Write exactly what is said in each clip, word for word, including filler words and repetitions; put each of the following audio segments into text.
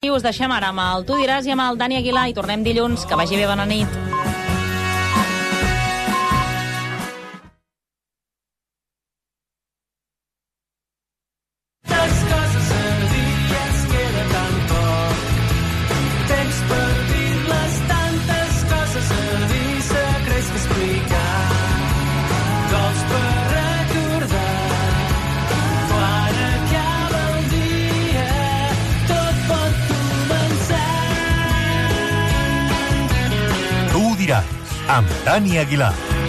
Us deixem ara amb el Tu diràs i amb el Dani Aguilar i tornem dilluns. Que vagi bé, bona nit. Amb Dani Aguilar.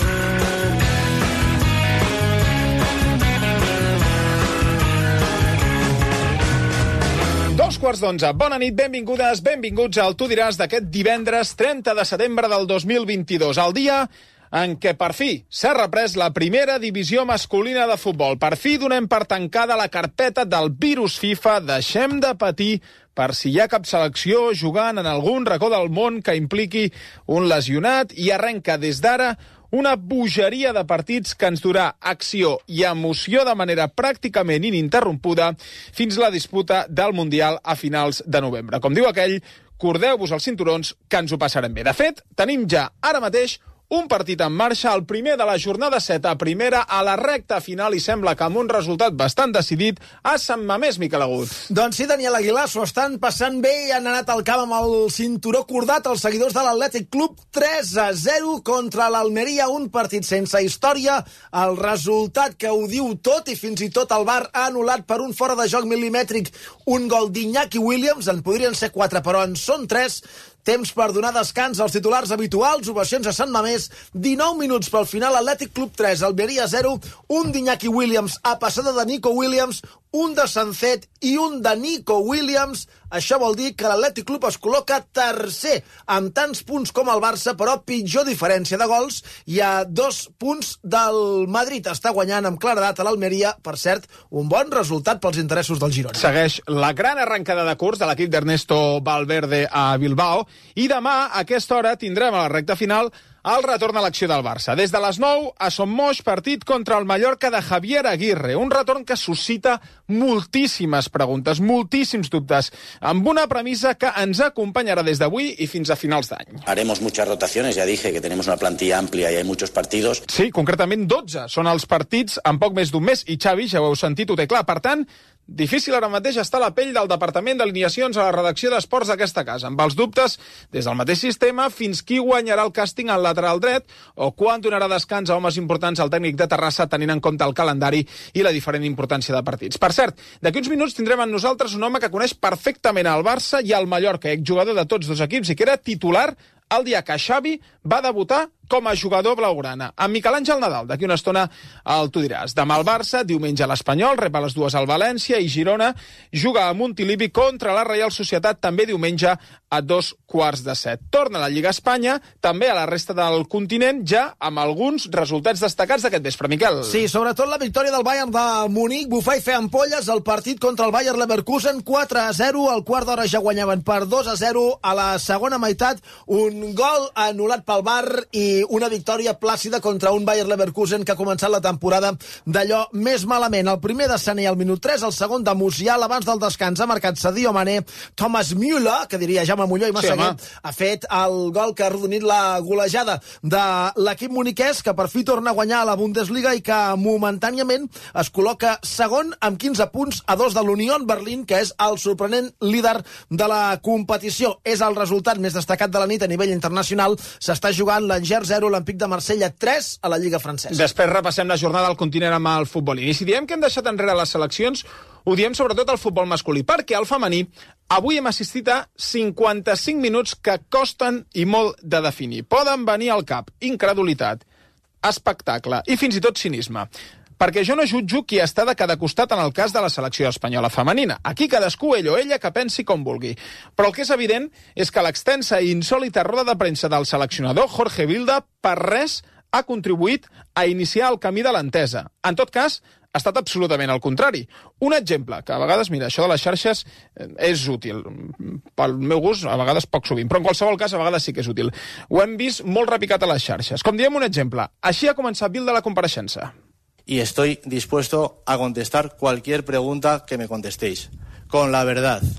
Dos quarts d'onze. Bona nit, benvingudes, benvinguts al Tu diràs d'aquest divendres trenta de setembre del dos mil vint-i-dos, el dia en què per fi s'ha reprès la primera divisió masculina de futbol. Per fi donem per tancada la carpeta del virus FIFA, deixem de patir per si hi ha cap selecció jugant en algun racó del món que impliqui un lesionat, i arrenca des d'ara una bogeria de partits que ens durà acció i emoció de manera pràcticament ininterrompuda fins la disputa del Mundial a finals de novembre. Com diu aquell, cordeu-vos els cinturons que ens ho passarem bé. De fet, tenim ja ara mateix un partit en marxa, el primer de la jornada set a primera, a la recta final, i sembla que amb un resultat bastant decidit a Sant Mamés, Miquel Agut. Doncs sí, Daniel Aguilar, s'ho estan passant bé i han anat al camp amb el cinturó cordat els seguidors de l'Atlètic Club. Tres a zero contra l'Almeria, un partit sense història, el resultat que ho diu tot, i fins i tot el V A R ha anul·lat per un fora de joc milimètric un gol d'Iñaki Williams. En podrien ser quatre, però en són tres. Temps per donar descans als titulars habituals, ovacions a Sant Mamés, dinou minuts pel final, Atlètic Club tres, Almeria zero, un d'Iñaki Williams a passada de Nico Williams, un de Sancet i un de Nico Williams. Això vol dir que l'Atlètic Club es col·loca tercer, amb tants punts com el Barça, però pitjor diferència de gols, i a dos punts del Madrid. Està guanyant amb claredat a l'Almeria, per cert, un bon resultat pels interessos del Girona. Segueix la gran arrencada de curs de l'equip d'Ernesto Valverde a Bilbao, i demà a aquesta hora tindrem a la recta final el retorn a l'acció del Barça. Des de les nou a Son Moix, partit contra el Mallorca de Javier Aguirre. Un retorn que suscita moltíssimes preguntes, moltíssims dubtes, amb una premissa que ens acompanyarà des d'avui i fins a finals d'any. Haremos muchas rotaciones, ya dije que tenemos una plantilla amplia y hay muchos partidos. Sí, concretament dotze són els partits en poc més d'un mes, i Xavi, ja ho heu sentit, ho té clar. Per tant, difícil ara mateix està la pell del Departament d'Alineacions a la redacció d'Esports d'aquesta casa, amb els dubtes des del mateix sistema fins qui guanyarà el càsting al lateral dret o quan donarà descans a homes importants al tècnic de Terrassa, tenint en compte el calendari i la diferent importància de partits. Per cert, d'aquí uns minuts tindrem amb nosaltres un home que coneix perfectament el Barça i el Mallorca, exjugador de tots dos equips i que era titular el dia que Xavi va debutar com a jugador blaugrana. Amb Miquel Àngel Nadal, d'aquí una estona el Tu diràs. Demà el Barça, diumenge a l'Espanyol, rep a les dues al València, i Girona juga a Montilivi contra la Reial Societat també diumenge a dos quarts de set. Torna a la Lliga Espanya, també a la resta del continent, ja amb alguns resultats destacats d'aquest vespre. Miquel. Sí, sobretot la victòria del Bayern de Munic, bufar i fer ampolles el partit contra el Bayer Leverkusen, quatre a zero, al quart d'hora ja guanyaven per dos a zero, a la segona meitat un gol anul·lat pel V A R i una victòria plàcida contra un Bayer Leverkusen que ha començat la temporada d'allò més malament. El primer de Sané al minut tres, el segon de Musial, abans del descans ha marcat Sadio Mané. Thomas Müller, que diria Jaume Molló i Massaguer, sí, ha fet el gol que ha arrodonit la golejada de l'equip muniquès, que per fi torna a guanyar a la Bundesliga i que momentàniament es col·loca segon amb quinze punts a dos de l'Unión Berlín, que és el sorprenent líder de la competició. És el resultat més destacat de la nit a nivell internacional. S'està jugant l'Angers zero, l'Olympique de Marsella tres a la Lliga Francesa. Després repassem la jornada al continent amb el futbol. I si diem que hem deixat enrere les seleccions, ho diem sobretot al futbol masculí, perquè al femení avui hem assistit a cinquanta-cinc minuts que costen i molt de definir. Poden venir al cap incredulitat, espectacle i fins i tot cinisme. Perquè jo no jutjo qui està de cada costat en el cas de la selecció espanyola femenina. Aquí cadascú, ell o ella, que pensi com vulgui. Però el que és evident és que l'extensa i insòlita roda de premsa del seleccionador Jorge Vilda per res ha contribuït a iniciar el camí de l'entesa. En tot cas, ha estat absolutament al contrari. Un exemple, que a vegades, mira, això de les xarxes és útil. Pel meu gust, a vegades poc sovint, però en qualsevol cas, a vegades sí que és útil. Ho hem vist molt repicat a les xarxes. Com diem un exemple, així ha començat Vilda la compareixença. Y estoy dispuesto a contestar cualquier pregunta que me contestéis, con la verdad,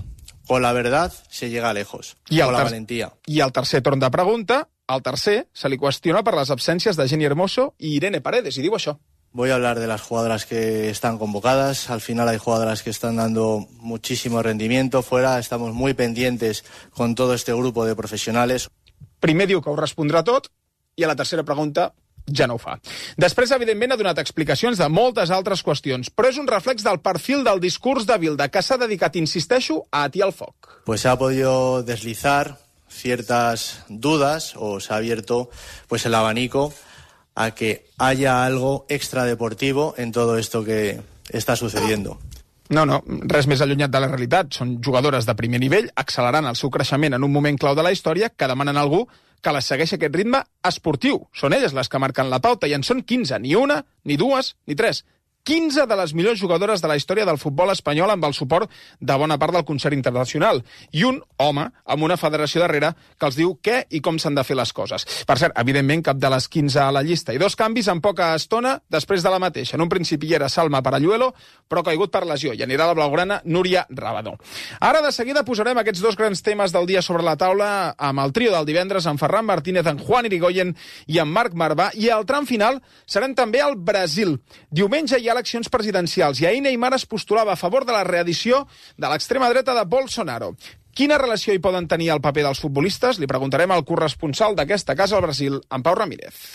con la verdad se llega lejos, I con la ter... valentía. I el tercer torn de pregunta, el tercer, se li qüestiona per les absències de Jenny Hermoso i Irene Paredes, i diu això. Voy a hablar de las jugadoras que están convocadas. Al final hay jugadoras que están dando muchísimo rendimiento fuera. Estamos muy pendientes con todo este grupo de profesionales. Primer diu que ho respondrà tot i a la tercera pregunta ja no ho fa. Després, evidentment, ha donat explicacions de moltes altres qüestions, però és un reflex del perfil del discurs de Bilda, que s'ha dedicat, insisteixo, a atiar el foc. Pues se ha podido deslizar ciertas dudas o se ha abierto pues el abanico a que haya algo extradeportivo en todo esto que está sucediendo. No, no, res més allunyat de la realitat. Són jugadores de primer nivell, accelerant el seu creixement en un moment clau de la història, que demanen a algú que les segueixi aquest ritme esportiu. Són elles les que marquen la pauta i en són quinze, ni una, ni dues, ni tres. quinze de les millors jugadores de la història del futbol espanyol amb el suport de bona part del concert internacional. I un home amb una federació darrere que els diu què i com s'han de fer les coses. Per cert, evidentment, cap de les quinze a la llista. I dos canvis en poca estona després de la mateixa. En un principi hi era Salma Paralluelo, però caigut per lesió. I anirà la blaugrana Núria Rabadó. Ara, de seguida, posarem aquests dos grans temes del dia sobre la taula amb el trio del divendres, en Ferran Martínez, en Juan Irigoyen i en Marc Marvà. I al tram final serem també al Brasil. Diumenge hi ha eleccions presidencials i ahir Neymar es postulava a favor de la reedició de l'extrema dreta de Bolsonaro. Quina relació hi poden tenir el paper dels futbolistes? Li preguntarem al corresponsal d'aquesta casa al Brasil, en Pau Ramírez.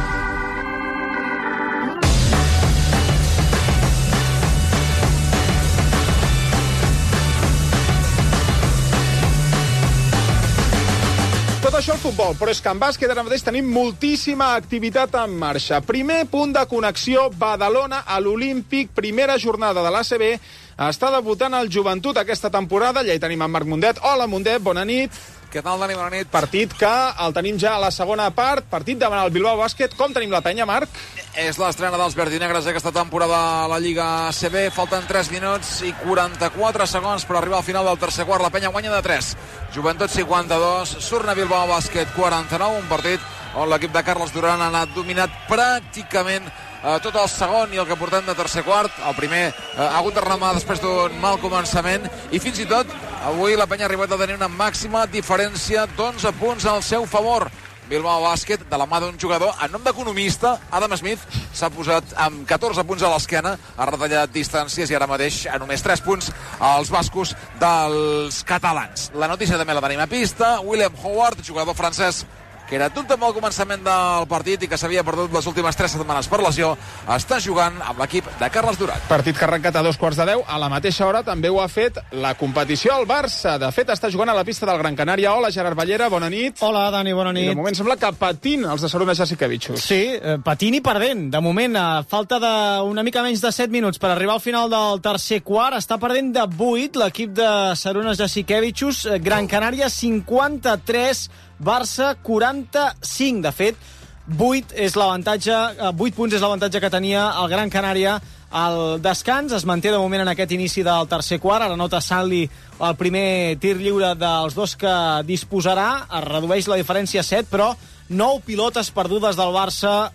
Tot això el futbol, però és que en bàsquet ara mateix tenim moltíssima activitat en marxa. Primer punt de connexió, Badalona a l'Olímpic, primera jornada de l'A C B. Està debutant el Joventut aquesta temporada. Allà hi tenim en Marc Mundet. Hola, Mundet, bona nit. Què tal, Dani? Bona nit. Partit que el tenim ja a la segona part. Partit davant el Bilbao Bàsquet. Com tenim la penya, Marc? És l'estrena dels verdinegres aquesta temporada a la Lliga A C B. Falten tres minuts i quaranta-quatre segons per arribar al final del tercer quart. La penya guanya de tres. Joventut cinquanta-dos, Surna Bilbao Bàsquet quaranta-nou. Un partit on l'equip de Carles Duran ha anat dominat pràcticament eh, tot el segon i el que portem de tercer quart. El primer eh, ha hagut de remar després d'un mal començament i fins i tot avui la penya ha arribat a tenir una màxima diferència d'onze punts al seu favor. Bilbao Bàsquet, de la mà d'un jugador en nom d'economista, Adam Smith, s'ha posat amb catorze punts a l'esquena, ha retallat distàncies i ara mateix a només tres punts als bascos dels catalans. La notícia també la tenim a pista. William Howard, jugador francès que era dubte amb el començament del partit i que s'havia perdut les últimes tres setmanes per lesió, està jugant amb l'equip de Carles Duran. Partit que ha arrencat a dos quarts de deu. A la mateixa hora també ho ha fet la competició al Barça. De fet, està jugant a la pista del Gran Canària. Hola, Gerard Ballera, bona nit. Hola, Dani, bona nit. I de moment sembla que patint els de Saruna Jasikevičius. Sí, eh, patint i perdent. De moment, a falta d'una mica menys de set minuts per arribar al final del tercer quart, està perdent de vuit l'equip de Saruna Jasikevičius. Gran Canària cinquanta-tres, Barça quaranta-cinc. De fet, vuit és l'avantatge, vuit punts és l'avantatge que tenia el Gran Canària al descans. Es manté de moment en aquest inici del tercer quart. Ara nota Sanli el primer tir lliure dels dos que disposarà. Es redueix la diferència a set, però nou pilotes perdudes del Barça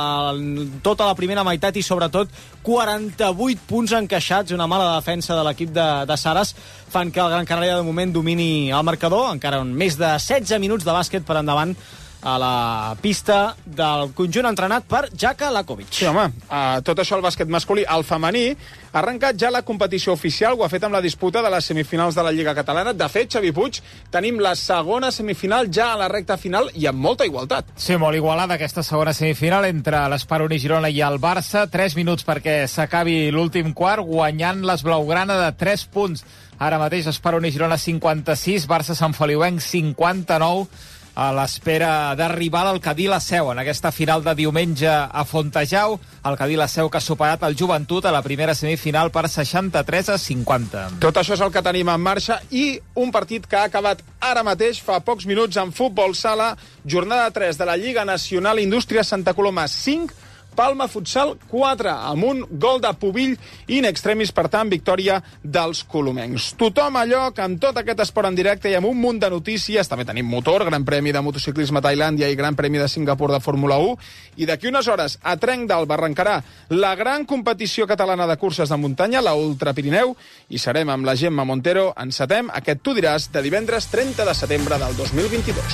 en tota la primera meitat i sobretot quaranta-vuit punts encaixats. Una mala defensa de l'equip de, de Saras fan que el Gran Canària de moment domini el marcador. Encara més de setze minuts de bàsquet per endavant a la pista del conjunt entrenat per Jaka Lakovic. Sí, home, uh, tot això el bàsquet masculí. El femení ha arrencat ja la competició oficial, ho ha fet amb la disputa de les semifinals de la Lliga Catalana. De fet, Xavi Puig, tenim la segona semifinal ja a la recta final i amb molta igualtat. Sí, molt igualada aquesta segona semifinal entre l'Esperoni Girona i el Barça. Tres minuts perquè s'acabi l'últim quart, guanyant les blaugrana de tres punts. Ara mateix Esperoni Girona cinquanta-sis, Barça Sant Feliuenc cinquanta-nou, a l'espera d'arribar al Cadí la Seu en aquesta final de diumenge a Fontejau. El Cadí la Seu que ha superat el Joventut a la primera semifinal per seixanta-tres a cinquanta. Tot això és el que tenim en marxa i un partit que ha acabat ara mateix, fa pocs minuts, en futbol sala, jornada tres de la Lliga Nacional Indústria Santa Coloma cinc, Palma Futsal quatre, amb un gol de Pubill in extremis, per tant, victòria dels colomencs. Tothom a lloc amb tot aquest esport en directe i amb un munt de notícies. També tenim motor, Gran Premi de motociclisme a Tailàndia i Gran Premi de Singapur de Fórmula u. I d'aquí unes hores, a Trenc d'Alba, arrencarà la gran competició catalana de curses de muntanya, la Ultra Pirineu, i serem amb la Gemma Montero. Encetem aquest Tu diràs de divendres trenta de setembre del dos mil vint-i-dos.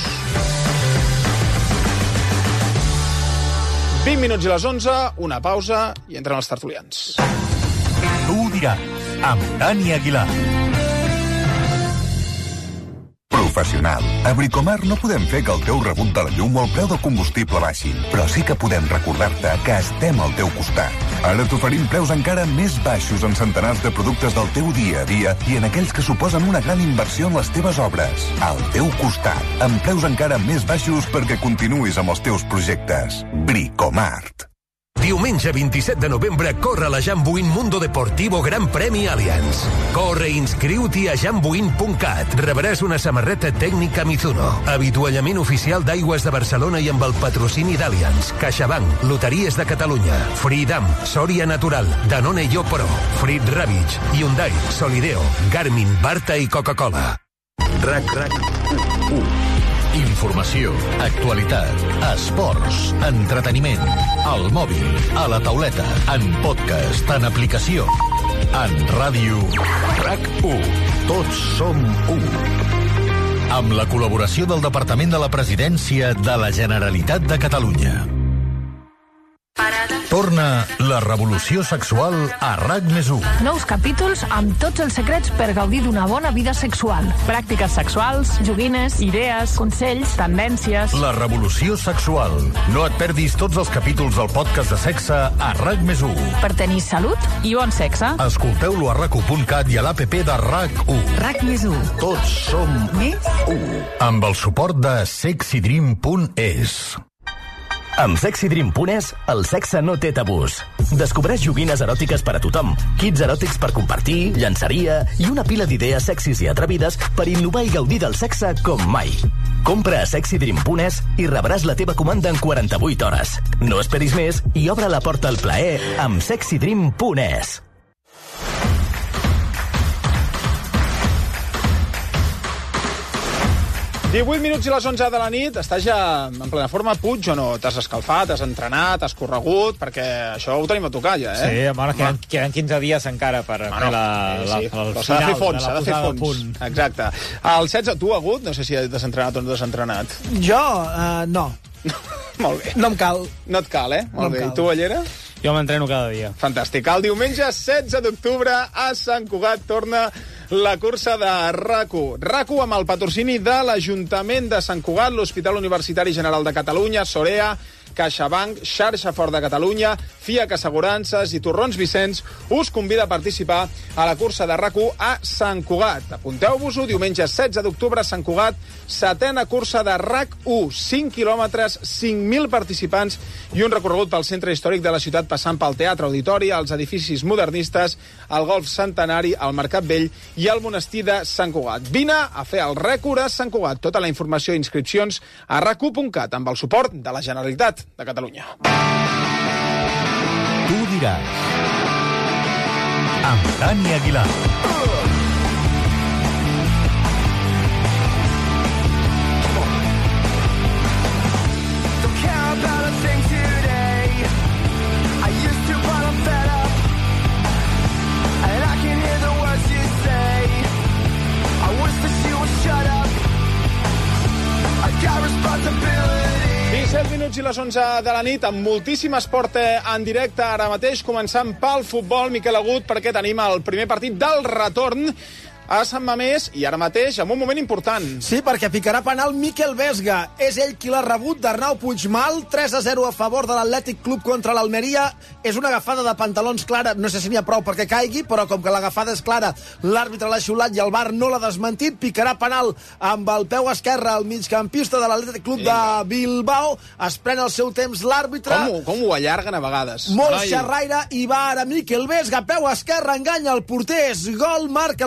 vint minuts i les onze, una pausa i entren els tertulians. Tu diràs, amb Dani Aguilar. Professional. A Bricomar no podem fer que el teu rebut de la llum o el preu del combustible baixi, però sí que podem recordar-te que estem al teu costat. Ara t'oferim preus encara més baixos en centenars de productes del teu dia a dia i en aquells que suposen una gran inversió en les teves obres. Al teu costat, amb preus encara més baixos perquè continuïs amb els teus projectes. Bricomart. Diumenge vint-i-set de novembre corre la Jambuin Mundo Deportivo Gran Premi Allianz. Corre i inscriu-t'hi a jambuin punt cat. Rebràs una samarreta tècnica Mizuno, avituallament oficial d'Aigües de Barcelona i amb el patrocini d'Allianz, CaixaBank, Loteries de Catalunya, Freedom, Soria Natural, Danone Yo Pro, Frit Ravitch, Hyundai, Solideo, Garmin, Barta i Coca-Cola. RAC RAC u. Informació, actualitat, esports, entreteniment, al mòbil, a la tauleta, en podcast, en aplicació, en ràdio. RAC u. Tots som u. Amb la col·laboració del Departament de la Presidència de la Generalitat de Catalunya. Torna la revolució sexual a RAC més u. Nous capítols amb tots els secrets per gaudir d'una bona vida sexual. Pràctiques sexuals, joguines, idees, consells, tendències... La revolució sexual. No et perdis tots els capítols del podcast de sexe a RAC més u. Per tenir salut i bon sexe. Escolteu-lo a rac u punt cat i a l'app de RAC u. RAC més u. Tots som més u. Amb el suport de sexy dream punt es. Amb sexy dream punt es, el sexe no té tabús. Descobreix joguines eròtiques per a tothom, kits eròtics per compartir, llançaria i una pila d'idees sexis i atrevides per innovar i gaudir del sexe com mai. Compra a sexy dream punt es i rebràs la teva comanda en quaranta-vuit hores. No esperis més i obre la porta al plaer amb sexy dream punt es. divuit minuts i les onze de la nit. Estàs ja en plena forma, Puig, o no? T'has escalfat, has entrenat, has corregut, perquè això ho tenim a tocar ja, eh? Sí, bueno, queden, queden quinze dies encara per bueno, fer la, la, sí, el però final, s'ha de fer fons, de s'ha la de fer posada a fons. punt. Exacte. El setze, tu, Agut, no sé si has desentrenat o no desentrenat. Jo, uh, no. Molt bé. No em cal. No et cal, eh? Molt no bé. I tu, Ballera? Jo m'entreno cada dia. Fantàstic. El diumenge setze d'octubre a Sant Cugat torna la cursa de RAC u. RAC u amb el patrocini de l'Ajuntament de Sant Cugat, l'Hospital Universitari General de Catalunya, Sorea, CaixaBank, Xarxa Fort de Catalunya, FIAC Assegurances i Torrons Vicenç us convida a participar a la cursa de RAC u a Sant Cugat. Apunteu-vos-ho, diumenge setze d'octubre a Sant Cugat, setena cursa de RAC u, cinc quilòmetres, cinc mil participants i un recorregut pel centre històric de la ciutat passant pel Teatre Auditori, els edificis modernistes, el Golf Centenari, el Mercat Vell i el Monestir de Sant Cugat. Vine a fer el rècord a Sant Cugat. Tota la informació i inscripcions a rac u punt cat amb el suport de la Generalitat de Catalunya. Tu diràs, amb Dani Aguilar. disset minuts i les onze de la nit, amb moltíssim esport en directe ara mateix, començant pel futbol, Miquel Agut, perquè tenim el primer partit del retorn a Sant Mamés, i ara mateix en un moment important. Sí, perquè picarà penal Miquel Vesga. És ell qui l'ha rebut d'Arnau Puigmal. tres a zero a favor de l'Atlètic Club contra l'Almeria. És una agafada de pantalons clara. No sé si n'hi ha prou perquè caigui, però com que l'agafada és clara, l'àrbitre l'ha xiulat i el V A R no l'ha desmentit. Picarà penal amb el peu esquerre al migcampista de l'Atlètic Club de Bilbao. Es pren el seu temps l'àrbitre. Com, com ho allarguen a vegades. Molt xerraire, i va ara Miquel Vesga, peu esquerre, enganya el porter, és gol, marca l'Atlètic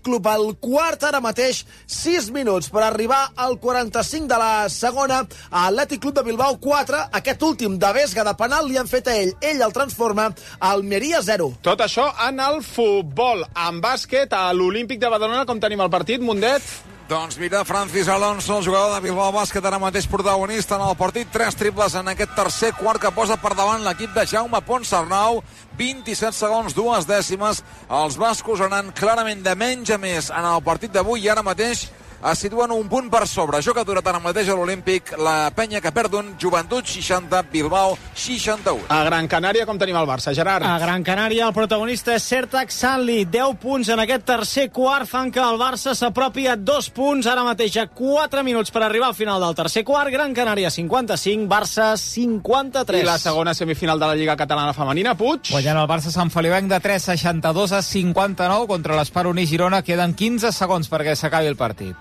Club. El quart, ara mateix, sis minuts per arribar al quaranta-cinc de la segona. Atlètic Club de Bilbao quatre, aquest últim de Vesga de penal li han fet a ell. Ell el transforma, Almeria zero. Tot això en el futbol. En bàsquet, a l'Olímpic de Badalona, com tenim el partit, Mundet? Doncs mira, Francis Alonso, el jugador de Bilbao Bàsquet, ara mateix protagonista en el partit. Tres triples en aquest tercer quart que posa per davant l'equip de Jaume Ponsarnau. vint-i-set segons, dues dècimes. Els bascos anant clarament de menys a més en el partit d'avui i ara mateix es situen un punt per sobre. Joc aturat ara mateix a l'Olímpic, la penya que perd un, Joventut seixanta, Bilbao seixanta-u. A Gran Canària, com tenim el Barça, Gerard? A Gran Canària, el protagonista és Sertac Sanli. deu punts en aquest tercer quart fan que el Barça s'apropi a dos punts. Ara mateix a quatre minuts per arribar al final del tercer quart. Gran Canària cinquanta-cinc, Barça cinquanta-tres. I la segona semifinal de la Lliga Catalana Femenina, Puig. Guanyant el Barça Sant Feliuenc de tres seixanta-dos a cinquanta-nou contra l'Esperoní Girona. Queden quinze segons perquè s'acabi el partit.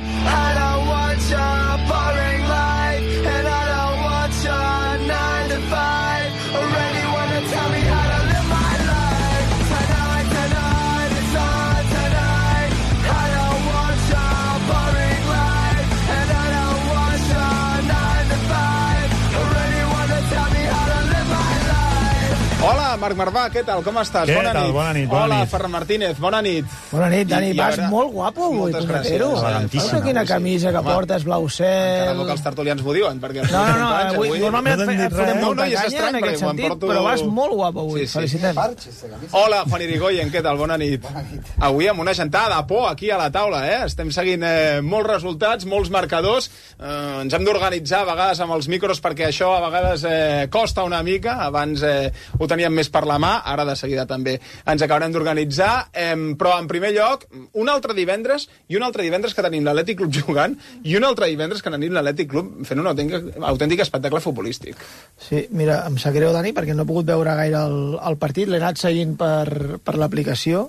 I don't want your boring life, and I don't want your nine to five. Already wanna tell me how to live my life. Tonight, tonight, it's on tonight. I don't want your boring life, and I don't want your nine to five. Already wanna tell me how to live my life. Hola, Marc Marvà, què tal? Com estàs? Què bona tal? nit. Bona nit, bona Hola, nit. Ferran Martínez, bona nit. Bona nit, Dani. I- i Vas ara- molt guapo avui, Moltes punyetero. gràcies. Elegantíssim. Quina camisa que Home, portes, blau cel... Encara no que els tertulians m'ho diuen, perquè... els No, no, no, companys avui, normalment no et, t'han et dit fotem res. molta No, no, i és canya estrany, en aquest perquè quan sentit, porto- però vas molt guapo avui. Sí, sí. Felicitem. Hola, Juan Irigoyen, què tal? Bona nit. Bona nit. Avui amb una gentada de por aquí a la taula, eh? Estem seguint eh, molts resultats, molts marcadors. Eh, ens hem d'organitzar a vegades amb els micros perquè això a vegades eh, costa una mica. Abans eh, ho teníem més per la mà, ara de seguida també ens acabarem d'organitzar. Eh, però en primer lloc, un altre divendres i un altre divendres que tenim l'Atlètic Club jugant i un altre divendres que tenim l'Atlètic Club fent un autèntic, autèntic espectacle futbolístic. Sí, mira, em sap greu, Dani, perquè no he pogut veure gaire el, el partit. L'he anat seguint per, per l'aplicació.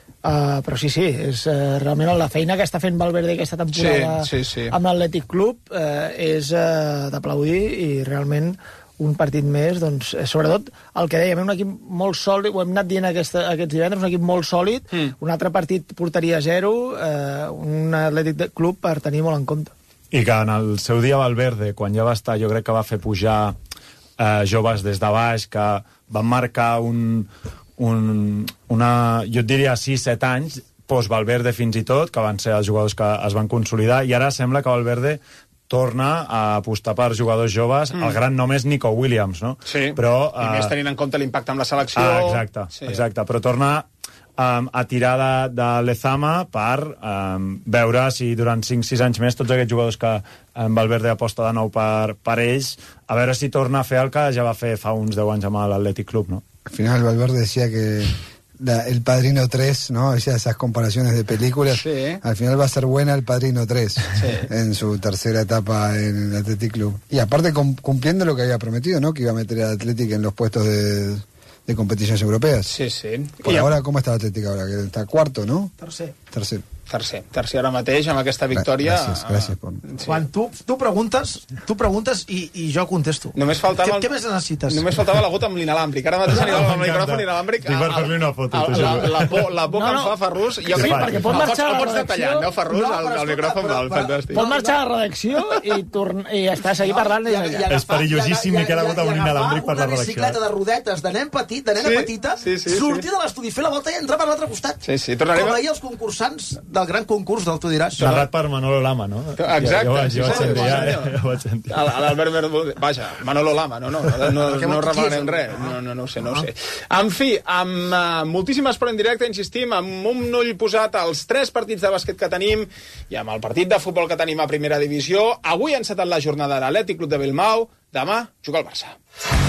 Uh, però sí, sí, és uh, realment la feina que està fent Valverde aquesta temporada Sí, sí, sí. amb l'Atlètic Club uh, és uh, d'aplaudir i realment un partit més, doncs, eh, sobretot el que dèiem, un equip molt sòlid, ho hem anat dient aquesta, aquests divendres, un equip molt sòlid, mm. un altre partit porteria zero, eh, un Atlètic Club per tenir molt en compte. I que en el seu dia Valverde, quan ja va estar, jo crec que va fer pujar eh, joves des de baix, que van marcar un, un, una, jo et diria sis set anys, post-Valverde fins i tot, que van ser els jugadors que es van consolidar, i ara sembla que Valverde torna a apostar per jugadors joves. Mm. El gran nom és Nico Williams, no? Sí, però, i més tenint en compte l'impacte amb la selecció. Ah, exacte, sí. exacte. Però torna um, a tirar de, de Lezama per um, veure si durant cinc sis anys més tots aquests jugadors que en Valverde aposta de nou per, per ells, a veure si torna a fer el que ja va fer fa uns deu anys amb l'Atlètic Club, no? Al final Valverde decía que la, el Padrino tres, ¿no? Hacía esas comparaciones de películas. Sí. Al final va a ser buena el Padrino tres sí. en su tercera etapa en el Athletic Club. Y aparte cum, cumpliendo lo que había prometido, ¿no? Que iba a meter al Athletic en los puestos de, de competiciones europeas. Sí, sí. Por I ahora, ¿cómo está el Athletic ahora? Que está cuarto, ¿no? Tercer. Tercer. Tercer, tercer ara mateix, amb aquesta victòria... Gràcies, gràcies. Por... Sí. Quan tu, tu preguntes, tu preguntes i, i jo contesto. Només faltava... Què, el... què més necessites? Només faltava la gota amb l'inalàmbric. Ara mateix anirà amb el micròfon inalàmbric. Dic per fer-li una foto. La, la, la, por, la por No, que no. em fa Ferrus... Jo Sí, crec perquè pot marxar a la el pots redacció. detallar, no, Ferrus? No, el, però el escolta, micròfon però- val, però- fantàstic. Pot marxar a la redacció i, torn... i està a seguir parlant. I, i, i, És perillosíssim, Miquel Agut, amb un inalàmbric per la redacció. Una bicicleta de rodetes de nen petit, de nena Sí, petita, sí, sí, sortir sí. de l'estudi, fer la volta i entrar per l'altre costat. Sí, sí, tornarem... Com deia els concursants del gran concurs del Tu diràs. Narrat per Manolo Lama, no? Exacte. Jo, jo, sí, jo vaig sí, sentir, sí, ja, senyor. eh? Jo vaig sentir. L'Albert Bermúdez... Vaja, Manolo Lama, no, no, no, no, Què no vol- qui revelarem és? res. No, no, no ho sé, no ho sé. En fi, amb uh, moltíssim esport en directe, insistim, amb un ull posat als tres partits de bàsquet que tenim i amb el partit de futbol que tenim a primera divisió. Avui ha encetat la jornada de l'Atlètic Club de Bilbao. Demà juga el Barça.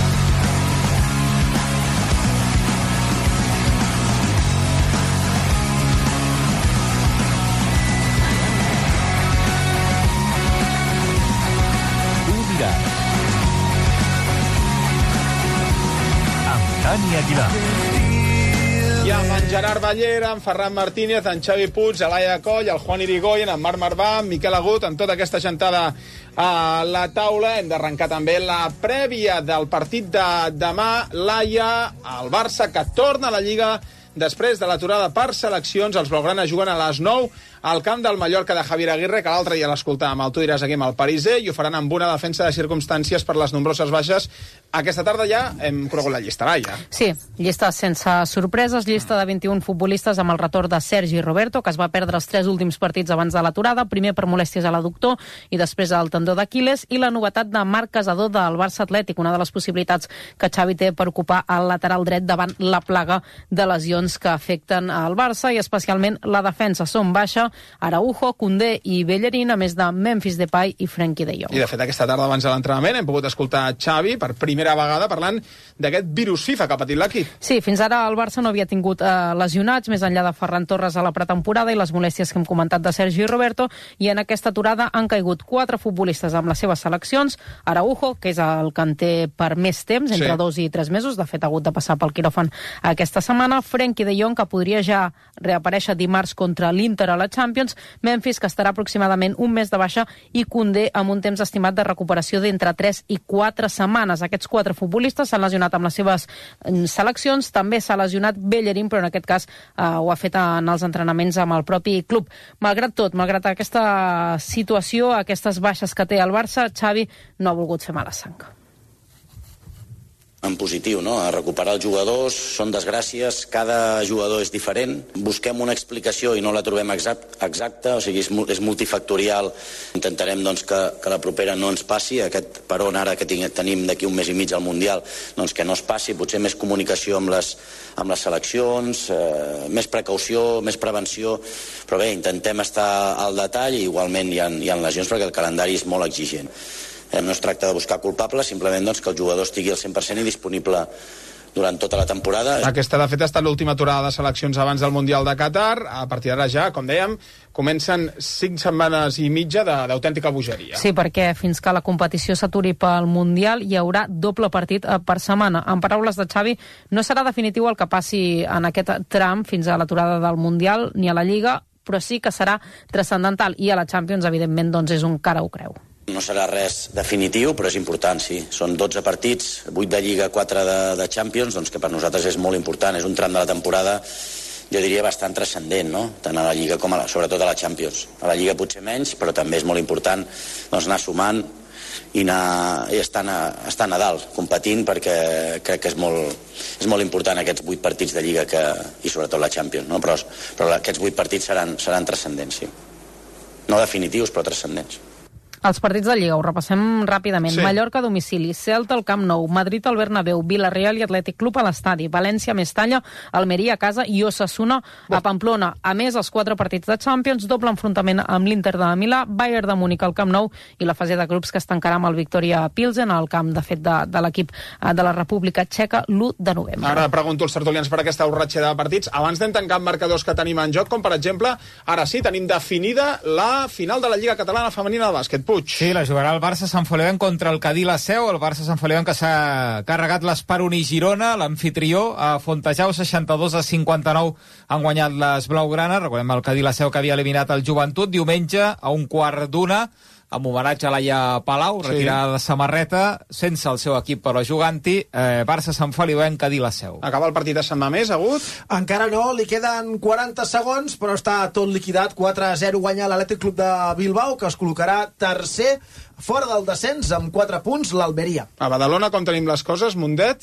Dani Aguilar. I amb en Gerard Ballera, en Ferran Martínez, en Xavi Puig, Laia Coll, el Juan Irigoyen, en Marc Marvà, en Miquel Agut, en tota aquesta gentada a la taula. Hem d'arrencar també la prèvia del partit de demà. Laia, el Barça que torna a la Lliga després de l'aturada per seleccions. Els blaugrana juguen a les nou al camp del Mallorca de Javier Aguirre, que l'altre dia l'escoltàvem, el Tu diràs aquí amb el Pariser, i ho faran amb una defensa de circumstàncies per les nombroses baixes. Aquesta tarda ja hem conegut la llista, Laia. Sí, llista sense sorpreses, llista de vint-i-un futbolistes amb el retorn de Sergi Roberto, que es va perdre els tres últims partits abans de l'aturada, primer per molèsties a l'adductor i després al tendó d'Aquiles, i la novetat de Marc Casador del Barça Atlètic, una de les possibilitats que Xavi té per ocupar el lateral dret davant la plaga de lesions que afecten al Barça, i especialment la defensa. Són baixa Araujo, Koundé i Bellerín, a més de Memphis Depay i Frenkie de Jong. I de fet aquesta tarda abans de l'entrenament hem pogut escoltar Xavi per primera vegada parlant d'aquest virus FIFA que ha patit l'equip. Sí, fins ara el Barça no havia tingut eh, lesionats, més enllà de Ferran Torres a la pretemporada i les molèsties que hem comentat de Sergi Roberto, i en aquesta aturada han caigut quatre futbolistes amb les seves seleccions. Araujo, que és el que en té per més temps, entre sí. dos i tres mesos, de fet ha hagut de passar pel quiròfan aquesta setmana. Frenkie de Jong, que podria ja reaparèixer dimarts contra l'Inter a la Champions. Memphis, que estarà aproximadament un mes de baixa, i Koundé amb un temps estimat de recuperació d'entre tres i quatre setmanes. Aquests quatre futbolistes s'han lesionat amb les seves seleccions. També s'ha lesionat Bellerín, però en aquest cas eh, ho ha fet en els entrenaments amb el propi club. Malgrat tot, malgrat aquesta situació, aquestes baixes que té el Barça, Xavi no ha volgut fer mala sang. En positiu, no? A recuperar els jugadors, són desgràcies, cada jugador és diferent, busquem una explicació i no la trobem exact, exacta, o sigui, és, és multifactorial. Intentarem doncs, que, que la propera no ens passi, aquest peron ara que tinc, tenim d'aquí un mes i mig al Mundial, doncs que no es passi, potser més comunicació amb les, amb les seleccions, eh, més precaució, més prevenció, però bé, intentem estar al detall i igualment hi ha, hi ha lesions perquè el calendari és molt exigent. No es tracta de buscar culpables, simplement doncs, que el jugador estigui al cent per cent i disponible durant tota la temporada. Aquesta, de fet, ha estat l'última aturada de seleccions abans del Mundial de Qatar. A partir d'ara ja, com dèiem, comencen cinc setmanes i mitja d'autèntica bogeria. Sí, perquè fins que la competició s'aturi pel Mundial hi haurà doble partit per setmana. En paraules de Xavi, no serà definitiu el que passi en aquest tram fins a l'aturada del Mundial ni a la Lliga, però sí que serà transcendental, i a la Champions, evidentment, doncs és un cara o creu. No serà res definitiu, però és important, sí. Són dotze partits, vuit de Lliga, quatre de, de Champions, doncs que per nosaltres és molt important. És un tram de la temporada, jo diria, bastant transcendent, no? Tant a la Lliga com a la, sobretot a la Champions. A la Lliga potser menys, però també és molt important doncs, anar sumant i, anar, i estar, a, estar a dalt, competint, perquè crec que és molt, és molt important aquests vuit partits de Lliga que, i sobretot la Champions, no? Però, però aquests vuit partits seran, seran transcendents, sí. No definitius, però transcendents. Els partits de Lliga, ho repassem ràpidament. Sí. Mallorca a domicili, Celta al Camp Nou, Madrid al Bernabéu, Villarreal i Atlètic Club a l'estadi, València, Mestalla, Almeria a casa i Osasuna a Pamplona. A més, els quatre partits de Champions, doble enfrontament amb l'Inter de Milà, Bayern de Múnich al Camp Nou i la fase de grups que es tancarà amb el Victoria Pilsen al camp, de fet, de, de l'equip de la República Txeca l'u de novembre. Ara pregunto als tertulians per aquesta borratxera de partits. Abans d'en tancar marcadors que tenim en joc, com per exemple, ara sí, tenim definida la final de la Lliga Catalana Femenina de Bàsquet. Puig. Sí, la jugarà el Barça Sant Feliuenc contra el Cadí la Seu. El Barça Sant Feliuenc que s'ha carregat l'Esperoni Girona, l'anfitrió, a Fontejau, seixanta-dos a cinquanta-nou han guanyat les blaugrana. Recordem el Cadí la Seu que havia eliminat el Joventut. Diumenge, a un quart d'una, amb homenatge a Laia Palau, retirada sí. de samarreta, sense el seu equip però jugant-hi, eh, Barça Sant Feliuenc, Cadí la Seu. Acaba el partit de Sant Mamés, Agut? Encara no, li queden quaranta segons, però està tot liquidat. quatre a zero guanya l'Atlètic Club de Bilbao, que es col·locarà tercer, fora del descens, amb quatre punts, l'Almeria. A Badalona, com tenim les coses, Mundet?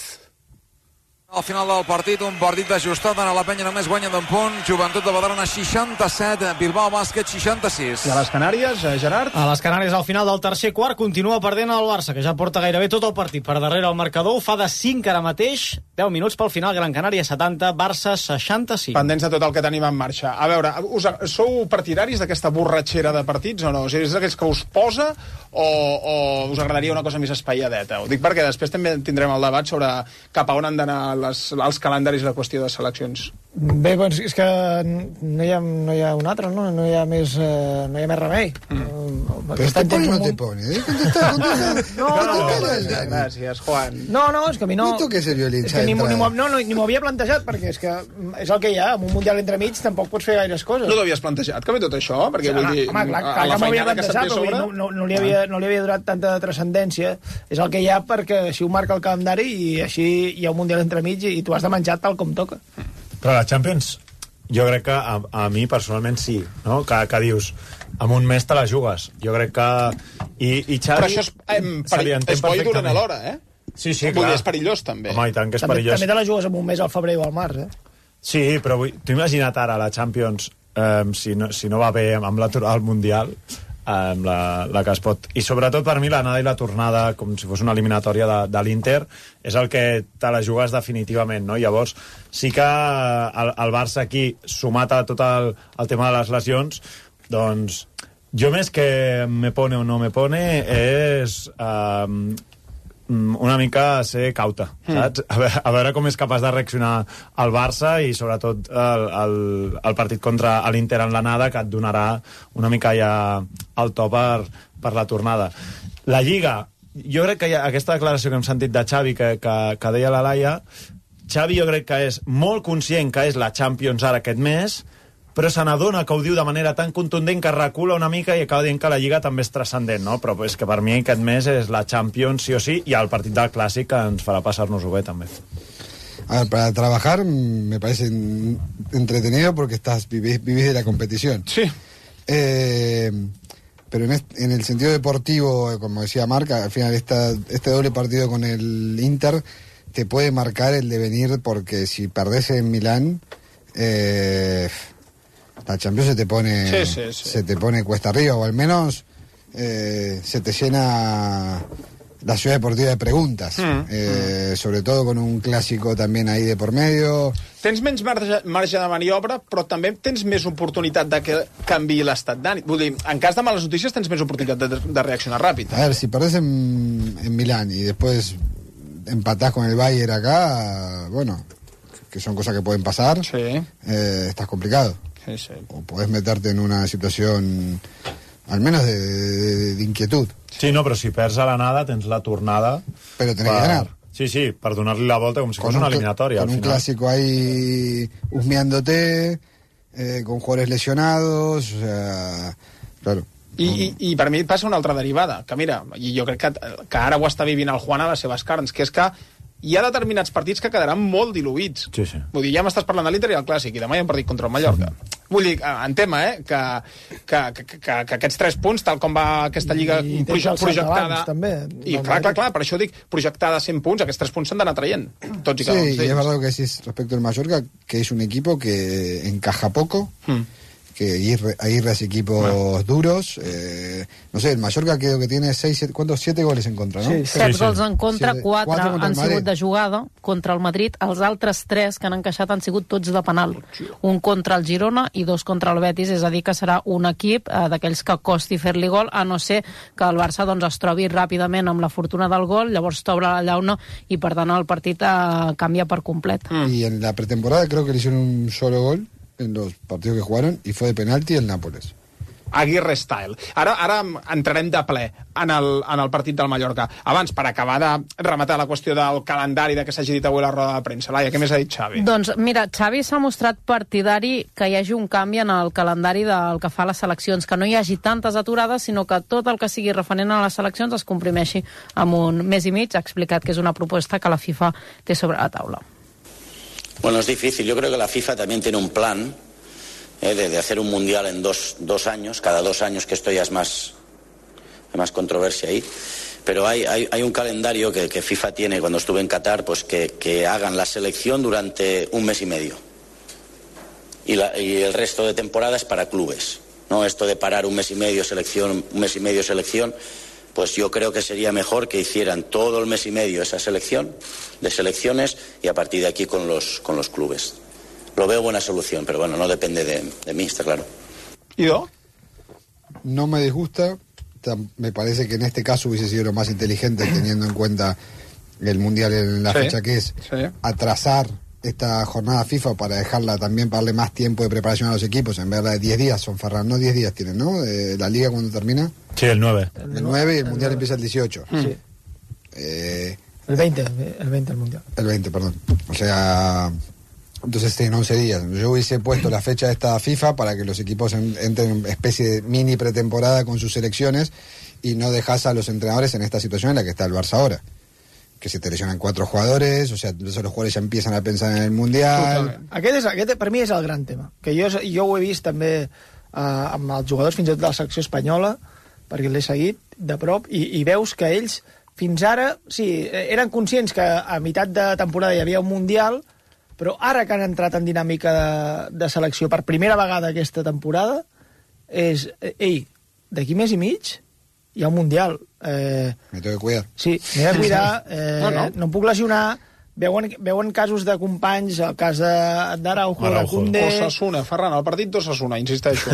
Al final del partit, un partit ajustat, a la penya només guanya d'un punt, Joventut de Badalona seixanta-set, Bilbao Bàsquet seixanta-sis. I a les Canàries, Gerard? A les Canàries, al final del tercer quart, continua perdent el Barça, que ja porta gairebé tot el partit per darrere el marcador, fa de cinc ara mateix, deu minuts pel final, Gran Canària setanta, Barça seixanta-cinc. Pendents de tot el que tenim en marxa. A veure, us, sou partidaris d'aquesta borratxera de partits o no? O sigui, és d'aquells que us posa o, o us agradaria una cosa més espaiadeta? Ho dic perquè després també tindrem el debat sobre cap a on han d'anar les, els calendaris i la qüestió de seleccions. Bé, doncs és que no hi ha, no hi ha un altre, no? No hi ha més, eh, no hi ha més remei. Mm. Pero este pone no te pone, ¿eh? Contesta, contesta. No, no, no, gràcies, Juan. No, no, és que a mi no... No toques el violín, és que ni, ni, no, no, ni m'ho havia plantejat, perquè és que és el que hi ha, amb un mundial entremig tampoc pots fer gaires coses. No t'havies plantejat, que ve tot això? Perquè sí, vull dir, home, clar, clar que m'ho havia plantejat, però no, no, no, li havia, no li havia donat tanta transcendència. És el que hi ha perquè així ho marca el calendari i així hi ha un mundial entremig i tu has de menjar tal com toca. Però la Champions, jo crec que a, a mi personalment sí, no? Que, que dius, amb un mes te la jugues. Jo crec que... I, i Xavi... Però això és, eh, peri és bo i durant a l'hora, eh? Sí, sí, Vull clar. dir, és perillós, també. Home, i tant que és també, perillós. també te la jugues amb un mes al febrer o al març, eh? Sí, però vull... t'ho imagina't ara la Champions, eh, si, no, si no va bé amb l'aturada al Mundial, amb la, la que es pot... I sobretot per mi l'anada i la tornada, com si fos una eliminatòria de, de l'Inter, és el que te la jugues definitivament, no? Llavors, sí que el, el Barça aquí, sumat a tot el, el tema de les lesions, doncs, jo més que me pone o no me pone és... Eh, una mica ser cauta, saps? A veure, a veure com és capaç de reaccionar el Barça i sobretot el, el, el partit contra l'Inter en l'anada, que et donarà una mica ja el to per, per la tornada. La Lliga, jo crec que hi ha aquesta declaració que hem sentit de Xavi que, que, que deia la Laia, Xavi jo crec que és molt conscient que és la Champions ara aquest mes, però se n'adona que ho diu de manera tan contundent que recula una mica i acaba dient que la Lliga també és transcendent, no? Però és que per mi aquest mes és la Champions sí o sí, i el partit del Clàssic que ens farà passar-nos-ho bé també. A ver, para trabajar me parece entretenido porque estás vivís, vivís de la competición. Sí. Eh, pero en, este, en el sentido deportivo, como decía Marca, al final esta, este doble partido con el Inter te puede marcar el devenir, porque si perdés en Milán... Eh, la Champions se te pone sí, sí, sí. se te pone cuesta arriba, o al menos eh, se te llena la ciudad deportiva de preguntas, mm, eh, mm. sobre todo con un clásico también ahí de por medio. Tens menys marge, marge de maniobra, però també tens més oportunitat de que canviï l'estat d'ànim. Vull dir, en cas de males notícies tens més oportunitat de, de reaccionar ràpid. A ver, si perdés en, en Milán y después empatás con el Bayern acá, bueno, que son cosas que pueden pasar, sí. eh, estás complicado. Sí, sí. O podés meterte en una situación al menos de, de, de inquietud. Sí, no, però si perds a l'anada tens la tornada... Però tenés per... que ganar. Sí, sí, per donar-li la volta com si con fos una eliminatòria. Con un final. Clásico ahí husmeándote, eh, con jugadores lesionados, o sea, claro. I, i, i per mi passa una altra derivada, que mira, i jo crec que, que ara ho està vivint el Juan a les seves carns, que és que hi ha determinats partits que quedaran molt diluïts. Sí, sí. Vull dir, ja m'estàs parlant de l'Inter i el Clàssic, i demà hi ha un partit contra el Mallorca. Mm. Vull dir, en tema, eh, que, que, que, que, que aquests tres punts, tal com va aquesta lliga I proje projectada... Abans, també. I clar, clar, clar, per això dic, projectada a cent punts, aquests tres punts s'han d'anar traient, tots i cada sí, un. Sí, y es verdad lo que decís respecto al Mallorca, que es un equipo que encaja poco, mm. que Aguirre, Aguirre hace equipos bueno. duros. Eh, no sé, el Mallorca creo que tiene seis, siete, ¿cuántos? Siete goles en contra, ¿no? Sí, set sí, gols sí. en contra, siete, quatre, quatre contra han sigut de jugada contra el Madrid. Els altres tres que han encaixat han sigut tots de penal. Un contra el Girona i dos contra el Betis, és a dir, que serà un equip eh, d'aquells que costi fer-li gol, a no ser que el Barça doncs, es trobi ràpidament amb la fortuna del gol, llavors t'obre la llauna i per tant el partit eh, canvia per complet. Mm. Y en la pretemporada creo que le hicieron un solo gol en los partidos que jugaron y fue de penalti el Nápoles. Aguirre style. Ara, ara entrarem de ple en el, en el partit del Mallorca. Abans, per acabar de rematar la qüestió del calendari de que s'hagi dit avui a la roda de premsa. Laia, què més ha dit Xavi? Doncs mira, Xavi s'ha mostrat partidari que hi hagi un canvi en el calendari del que fa les seleccions, que no hi hagi tantes aturades, sinó que tot el que sigui referent a les seleccions es comprimeixi amb un mes i mig. Ha explicat que és una proposta que la FIFA té sobre la taula. Bueno, es difícil. Yo creo que la FIFA también tiene un plan eh, de, de hacer un mundial en dos, dos años. Cada dos años, que esto ya es más, hay más controversia ahí. Pero hay, hay, hay un calendario que, que FIFA tiene cuando estuve en Qatar, pues que, que hagan la selección durante un mes y medio. Y, la, y el resto de temporada es para clubes. ¿No? Esto de parar un mes y medio selección, un mes y medio selección, pues yo creo que sería mejor que hicieran todo el mes y medio esa selección de selecciones y a partir de aquí con los, con los clubes. Lo veo buena solución, pero bueno, no depende de, de mí, está claro. ¿Y yo? No me disgusta. Me parece que en este caso hubiese sido lo más inteligente teniendo en cuenta el Mundial en la sí, fecha que es sí. atrasar esta jornada FIFA para dejarla también, para darle más tiempo de preparación a los equipos, en vez de diez días, son Ferran, no diez días tienen, ¿no? Eh, la liga cuando termina. Sí, el nueve. El nueve y el, el Mundial nueve. Empieza el dieciocho. Sí. Eh, el veinte, el veinte el Mundial. El veinte, perdón. O sea, entonces tienen once días. Yo hubiese puesto la fecha de esta FIFA para que los equipos en, entren en una especie de mini pretemporada con sus selecciones y no dejas a los entrenadores en esta situación en la que está el Barça ahora. que se te lesionan cuatro jugadores, o sea, entonces los jugadores ya empiezan a pensar en el Mundial. Aquest, és, aquest per mi és el gran tema, que jo, jo ho he vist també eh, amb els jugadors fins i tot de la selecció espanyola, perquè l'he seguit de prop, i, i veus que ells fins ara, sí, eren conscients que a meitat de temporada hi havia un Mundial, però ara que han entrat en dinàmica de, de selecció per primera vegada aquesta temporada, és, ei, d'aquí mes i mig hi ha un Mundial. Eh, me tengo que cuidar. Sí, m'he de cuidar, eh, no, no. no em puc lesionar, veuen, veuen casos de companys, el cas d'Araujo, de Koundé... Osasuna, Ferran, el partit d'Osasuna, insisteixo.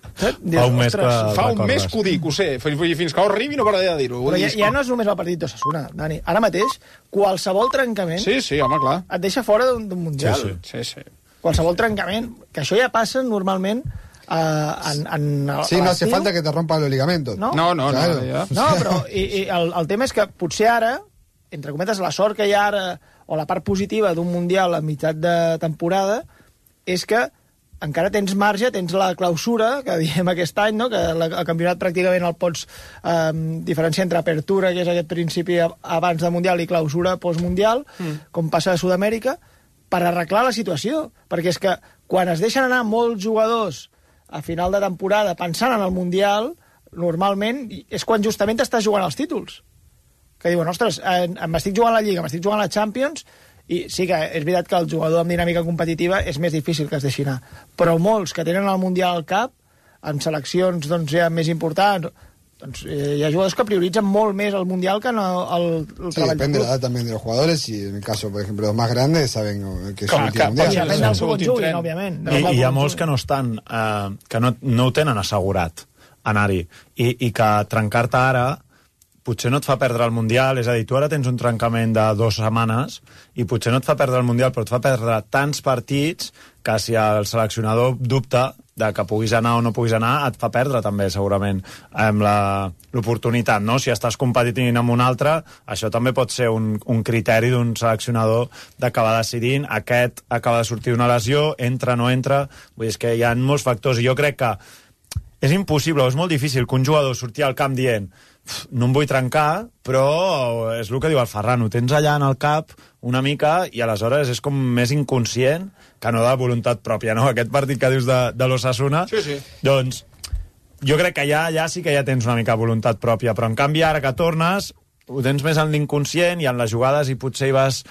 Fa un mes que... Fa un mes que ho dic, ho sé, fins que ho arribi no pararé de dir-ho. Però ja, ja no és només el partit d'Osasuna, Dani. Ara mateix, qualsevol trencament... Sí, sí, home, clar. Et deixa fora d'un Mundial. Sí, sí. sí, sí. Qualsevol trencament, que això ja passa normalment... Uh, en, en, sí, no hace falta que te rompan los ligamentos. No, no, no. Claro. no, ja. no però i, i el, el tema és que potser ara, entre cometes, la sort que hi ha ara, o la part positiva d'un Mundial a meitat de temporada, és que encara tens marge, tens la clausura, que diem aquest any, no? Que la, el campionat pràcticament el pots eh, diferenciar entre apertura, que és aquest principi abans de Mundial, i clausura postmundial, mm. com passa a Sud-amèrica, per arreglar la situació. Perquè és que quan es deixen anar molts jugadors a final de temporada pensant en el Mundial, normalment és quan justament t'estàs jugant els títols. Que diuen, ostres, m'estic jugant la Lliga, m'estic jugant la Champions, i sí que és veritat que el jugador amb dinàmica competitiva és més difícil que es deixi anar. Però molts que tenen el Mundial al cap, en seleccions doncs, ja més importants, doncs, eh, hi ha jugadors que prioritzen molt més el Mundial que no el, el sí, treball. Depende de la edad también de los jugadores, y en el caso, por ejemplo, los más grandes saben que es Clar, un último Mundial. I depèn del segon juguin, òbviament. I, I hi ha molts que no estan, eh, que no, no ho tenen assegurat anar-hi, i, i que trencar-te ara potser no et fa perdre el Mundial, és a dir, tu ara tens un trencament de dues setmanes i potser no et fa perdre el Mundial, però et fa perdre tants partits que si el seleccionador dubta de que puguis anar o no puguis anar, et fa perdre també, segurament, amb l'oportunitat, no? Si estàs competint amb un altre, això també pot ser un, un criteri d'un seleccionador d'acabar decidint, aquest acaba de sortir una lesió, entra, no entra, vull dir, és que hi ha molts factors, i jo crec que és impossible, és molt difícil que un jugador surti al camp dient no em vull trencar, però és el que diu el Ferran, ho tens allà en el cap una mica i aleshores és com més inconscient que no de voluntat pròpia, no? Aquest partit que dius de, de l'Osasuna, sí, sí. Doncs jo crec que ja, ja sí que ja tens una mica voluntat pròpia, però en canvi ara que tornes ho tens més en l'inconscient i en les jugades i potser hi vas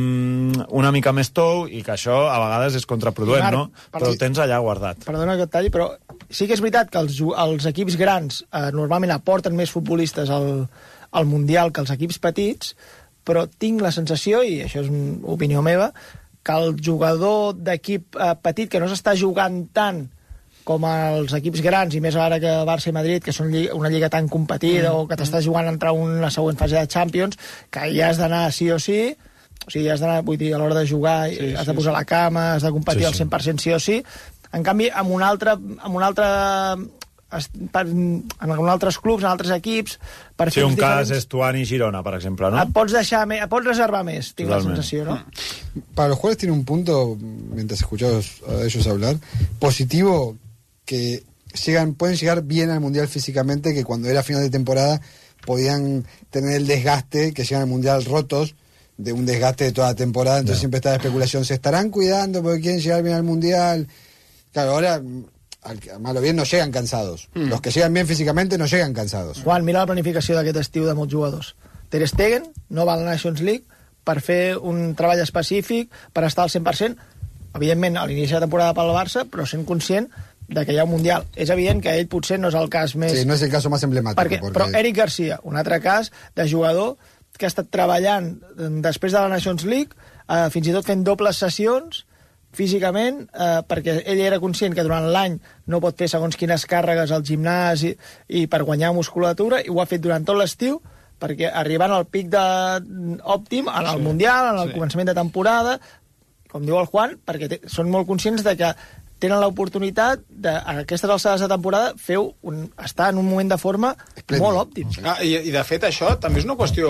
mm, una mica més tou i que això a vegades és contraproduent, Marc, no? Però ho tens allà guardat. Perdona que et talli, però sí que és veritat que els, els equips grans eh, normalment aporten més futbolistes al, al Mundial que els equips petits, però tinc la sensació, i això és una opinió meva, que el jugador d'equip eh, petit que no s'està jugant tant com els equips grans, i més ara que Barça i Madrid, que són una lliga tan competida, mm. o que t'estàs jugant a entrar a una següent fase de Champions, que hi has d'anar sí o sí, o sigui, has d'anar, vull dir, a l'hora de jugar, sí, has de posar sí, la cama, has de competir sí, al cent per cent sí o sí. En canvi, amb un altre, amb un altre per, en altres clubs, en altres equips... Per sí, un cas és Tuani i Girona, per exemple, ¿no? Et pots, deixar, et pots reservar més, tinc Totalment. La sensació, ¿no? Para los jugadores tiene un punto, mientras escuchamos a ellos hablar, positivo, que llegan, pueden llegar bien al Mundial físicamente, que cuando era final de temporada podían tener el desgaste, que llegan al Mundial rotos, de un desgaste de toda la temporada, entonces no. siempre está la especulación, ¿se estarán cuidando porque quieren llegar bien al Mundial? Claro, ahora, al malo bien, no llegan cansados. Mm. Los que llegan bien físicamente no llegan cansados. Juan, mira la planificació d'aquest estiu de molts jugadors. Ter Stegen no va a la Nations League per fer un treball específic, per estar al cent per cent, evidentment, a l'inici de temporada pel Barça, però sent conscient de que hi ha un Mundial. És evident que ell potser no és el cas més... Sí, no és el cas més emblemàtic. Perquè, perquè... Però Eric Garcia, un altre cas de jugador que ha estat treballant després de la Nations League, eh, fins i tot fent dobles sessions físicament, eh, perquè ell era conscient que durant l'any no pot fer segons quines càrregues al gimnàs i, i per guanyar musculatura, i ho ha fet durant tot l'estiu, perquè arribant al pic de, òptim en el sí, Mundial, en el sí. començament de temporada, com diu el Juan, perquè te, són molt conscients de que tenen l'oportunitat de, a aquestes alçades de temporada, feu un, estar en un moment de forma Esplèndid. Molt òptim. Ah, i, I de fet això també és una qüestió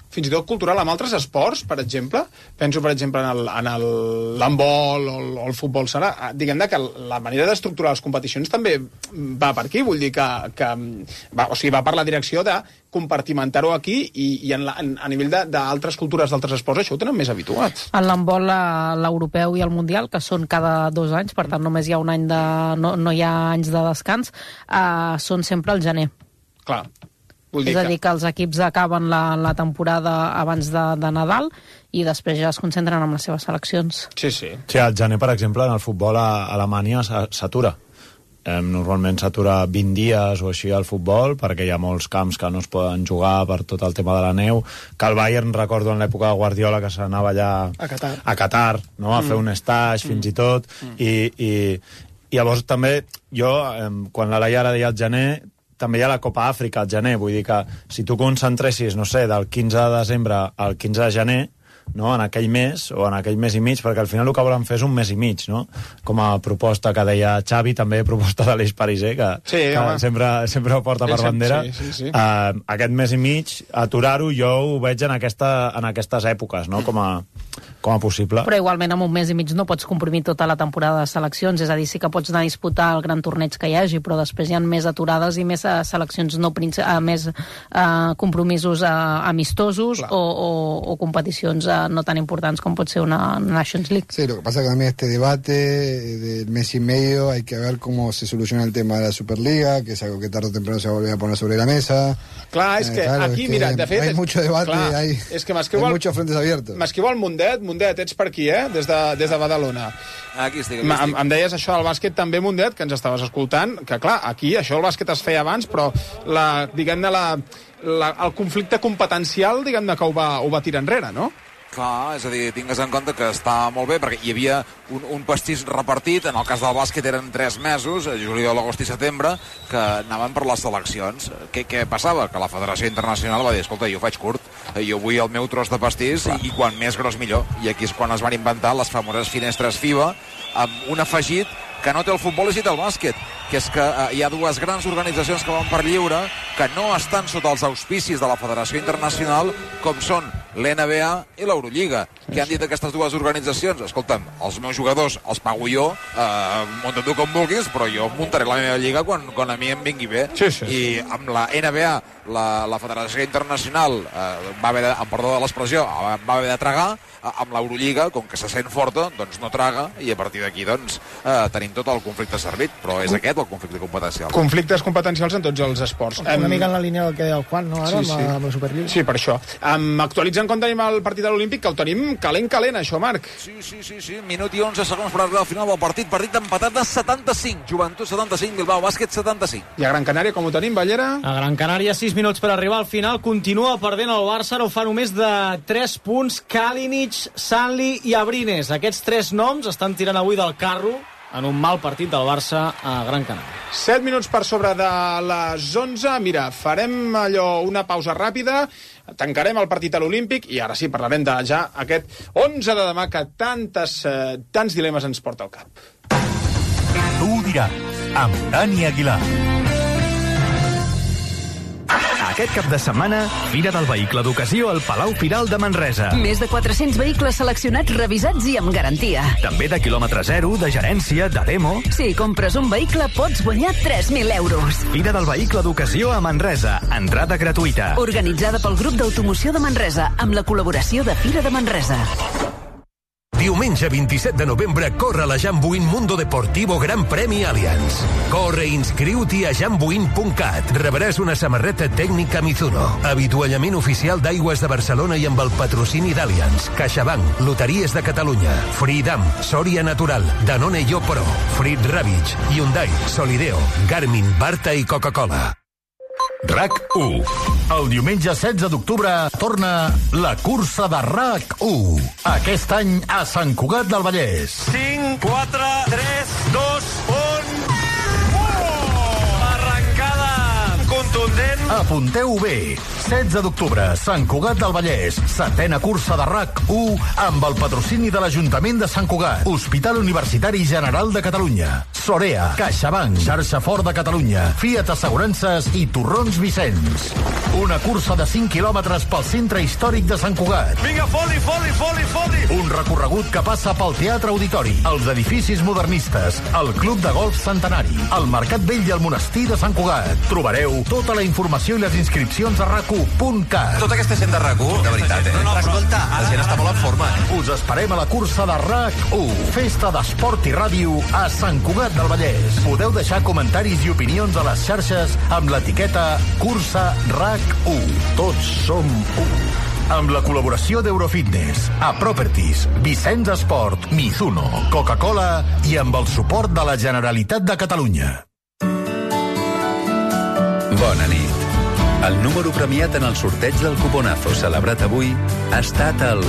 fins i tot cultural amb altres esports, per exemple. Penso, per exemple, en el, en el l'handbol o, el, o el futbol sala. Diguem-ne que la manera d'estructurar les competicions també va per aquí, vull dir que, que va, o sigui, va per la direcció de compartimentar-ho aquí i, i en la, en, a nivell d'altres cultures, d'altres esports, això ho tenen més habituats. En l'handbol, l'europeu i el mundial, que són cada dos anys, per tant només hi ha un any de... no, no hi ha anys de descans, eh, són sempre al gener. Clar. Vull dir és a dir, que... que els equips acaben la, la temporada abans de, de Nadal i després ja es concentren en les seves seleccions. Sí, sí. Sí, al gener, per exemple, en el futbol a Alemanya s'atura. Eh, normalment s'atura vint dies o així al futbol, perquè hi ha molts camps que no es poden jugar per tot el tema de la neu, que el Bayern, recordo en l'època de Guardiola, que s'anava allà a Qatar, a Qatar, no? A Mm. fer un stage, Mm. fins i tot, Mm. i, i, i llavors també, jo, eh, quan la Laia ara deia al gener, també hi ha la Copa Àfrica al gener, vull dir que si tu concentressis, no sé, del quinze de desembre al quinze de gener, no, en aquell mes, o en aquell mes i mig, perquè al final el que volen fer és un mes i mig, no? Com a proposta que deia Xavi, també proposta de l'Eix Pariser, que, sí, que sempre, sempre ho porta per Sí, bandera. sí, sí, sí. Uh, aquest mes i mig, aturar-ho, jo ho veig en, aquesta, en aquestes èpoques, no? Com a, com a possible. Però igualment amb un mes i mig no pots comprimir tota la temporada de seleccions, és a dir, sí que pots anar a disputar el gran torneig que hi hagi, però després hi ha més aturades i més uh, seleccions no princ- uh, més uh, compromisos uh, amistosos o, o, o competicions uh, no tan importants com pot ser una Nations League. Sí, lo que pasa que también este debate del mes y medio hay que ver cómo se soluciona el tema de la Superliga, que es algo que tarde o temprano se va a volver a poner sobre la mesa. Clar, és que Eh, claro, aquí, es que mira, de fet... hay mucho debate, clar, hay, és que hay muchos frentes abiertos. M'escriu el Mundet. Mundet, ets per aquí, eh? Des de, des de Badalona. Aquí estic, aquí Em, estic. em deies això del bàsquet també, Mundet, que ens estaves escoltant, que clar, aquí això el bàsquet es feia abans, però la, diguem-ne, la, la, el conflicte competencial, diguem-ne, que ho va, ho va tirar enrere, no? Clar, és a dir, tingues en compte que està molt bé, perquè hi havia un, un pastís repartit, en el cas del bàsquet eren tres mesos, juliol, agost i setembre, que anaven per les seleccions. Què, què passava? Que la Federació Internacional va dir, escolta, jo faig curt, jo vull el meu tros de pastís i, i quan més gros millor. I aquí és quan es van inventar les famoses finestres FIBA, amb un afegit que no té el futbol i sí té el bàsquet, que és que eh, hi ha dues grans organitzacions que van per lliure, que no estan sota els auspicis de la Federació Internacional, com són l'N B A i l'Eurolliga. Què han dit aquestes dues organitzacions? Escolta'm, els meus jugadors els pago jo, eh, munta tu com vulguis, però jo muntaré la meva lliga quan, quan a mi em vingui bé. Sí, sí. I amb la N B A, la, la Federació Internacional eh, va haver de, amb perdó de l'expressió, va haver de tragar, amb l'Eurolliga, com que se sent forta, doncs no traga, i a partir d'aquí doncs, eh, tenim tot el conflicte servit, però és aquest el conflicte competencial. Conflictes competencials en tots els esports. Una mica en la línia del que deia el Juan, no? Ara, Sí, sí. amb, la- amb la Superliga. Sí, per això. Um, actualitzant com tenim el partit de l'Olímpic, que el tenim calent, calent, això, Marc. Sí, sí, sí, sí. Minut i onze segons per arribar al final del partit. Partit empatat de setanta-cinc. Joventut setanta-cinc, Bilbao Bàsquet setanta-cinc. I a Gran Canària, com ho tenim, Ballera? A Gran Canària, sis minuts per arribar al final. Continua perdent el Barça, ara ho fa només de tres punts. Kalinic, Sanli i Abrines. Aquests tres noms estan tirant avui del carro en un mal partit del Barça a Gran Canària. set minuts per sobre de les onze. Mira, farem allò una pausa ràpida, tancarem el partit a l'Olímpic i ara sí, parlarem de ja aquest onze de demà que tantes, eh, tants dilemes ens porta al cap. Tu ho diràs, amb Dani Aguilar. Aquest cap de setmana, Fira del Vehicle d'Ocasió al Palau Firal de Manresa. Més de quatre-cents vehicles seleccionats, revisats i amb garantia. També de quilòmetre zero, de gerència, de demo. Si compres un vehicle, pots guanyar tres mil euros. Fira del Vehicle d'Ocasió a Manresa. Entrada gratuïta. Organitzada pel grup d'automoció de Manresa, amb la col·laboració de Fira de Manresa. Diumenge vint-i-set de novembre corre la Jambuin Mundo Deportivo Gran Premi Allianz. Corre i inscriu-t'hi a jambuin punt cat. Rebràs una samarreta tècnica Mizuno, avituallament oficial d'Aigües de Barcelona i amb el patrocini d'Allianz, CaixaBank, Loteries de Catalunya, Freedom, Soria Natural, Danone Yo Pro, Frit Ravitch, Hyundai, Solideo, Garmin, Barta i Coca-Cola. RAC u. El diumenge setze d'octubre torna la cursa de RAC u. Aquest any a Sant Cugat del Vallès. cinc, quatre, tres, dos, un... Oh! Arrencada contundent Apunteu bé. setze d'octubre, Sant Cugat del Vallès. Setena cursa de R A C u amb el patrocini de l'Ajuntament de Sant Cugat. Hospital Universitari General de Catalunya. Sorea, CaixaBank, Xarxa Fort de Catalunya, Fiat Assegurances i Torrons Vicenç. Una cursa de cinc quilòmetres pel centre històric de Sant Cugat. Vinga, foli, foli, foli, foli! Un recorregut que passa pel Teatre Auditori, els edificis modernistes, el Club de Golf Centenari, el Mercat Vell i el Monestir de Sant Cugat. Trobareu tota la informació i les inscripcions a rac u punt cat. Tota aquesta gent de R A C u, de veritat, eh? No, no, escolta, la gent està molt en forma, eh? Us esperem a la cursa de R A C u, festa d'esport i ràdio a Sant Cugat del Vallès. Podeu deixar comentaris i opinions a les xarxes amb l'etiqueta Cursa R A C u. Tots som u. Amb la col·laboració d'Eurofitness, Aproperties, Vicenç Esport, Mizuno, Coca-Cola i amb el suport de la Generalitat de Catalunya. Bona nit. El número premiat en el sorteig del cuponazo celebrat avui ha estat el...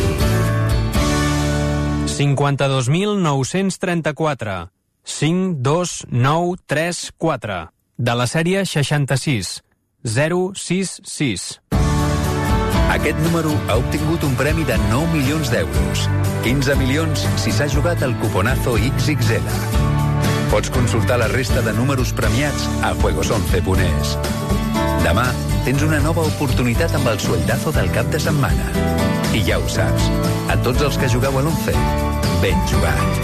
cinquanta-dos mil nou-cents trenta-quatre, cinc dos nou tres quatre, de la sèrie seixanta-sis, zero sis sis. Aquest número ha obtingut un premi de nou milions d'euros. quinze milions si s'ha jugat al cuponazo ics ics ele. Pots consultar la resta de números premiats a juegos once punt es. Demà tens una nova oportunitat amb el sueldazo del cap de setmana. I ja ho saps, a tots els que jugueu a l'once, ben jugat.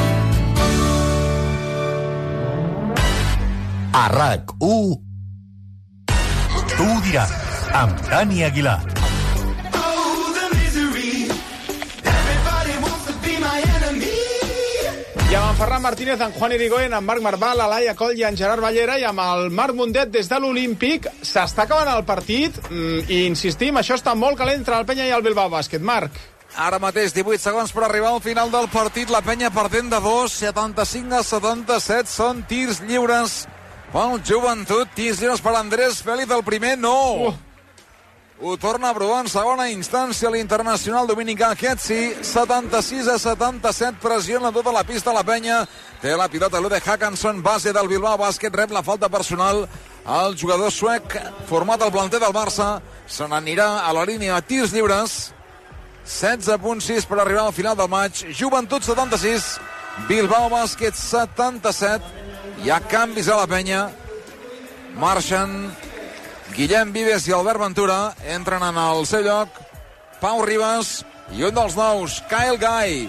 A R A C u. Tu ho diràs, amb Dani Aguilar. I amb en Ferran Martínez, en Juan Irigoyen, en Marc Marval, a Laia Coll i en Gerard Ballera, i amb el Marc Mundet des de l'Olímpic. S'està acabant el partit i insistim, això està molt calent entre el Penya i el Bilbao Bàsquet. Marc. Ara mateix divuit segons per arribar al final del partit. La Penya perdent de dos, setanta-cinc a setanta-set. Són tirs lliures pel Joventut. Tirs lliures per Andrés Félix. El primer no. Uh. Ho torna a provar en segona instància l'internacional dominicà aquest sí. setanta-sis a setanta-set, pressiona tota la pista la Penya. Té la pilota Lude Hackanson, base del Bilbao Bàsquet, rep la falta personal el jugador suec format al planter del Barça. Se n'anirà a la línia de tirs lliures. setze punt sis per arribar al final del maig. Joventut setanta-sis, Bilbao Bàsquet setanta-set. Hi ha canvis a la Penya. Marxen Guillem Vives i Albert Ventura, entren en el seu lloc Pau Ribas i un dels nous, Kyle Guy.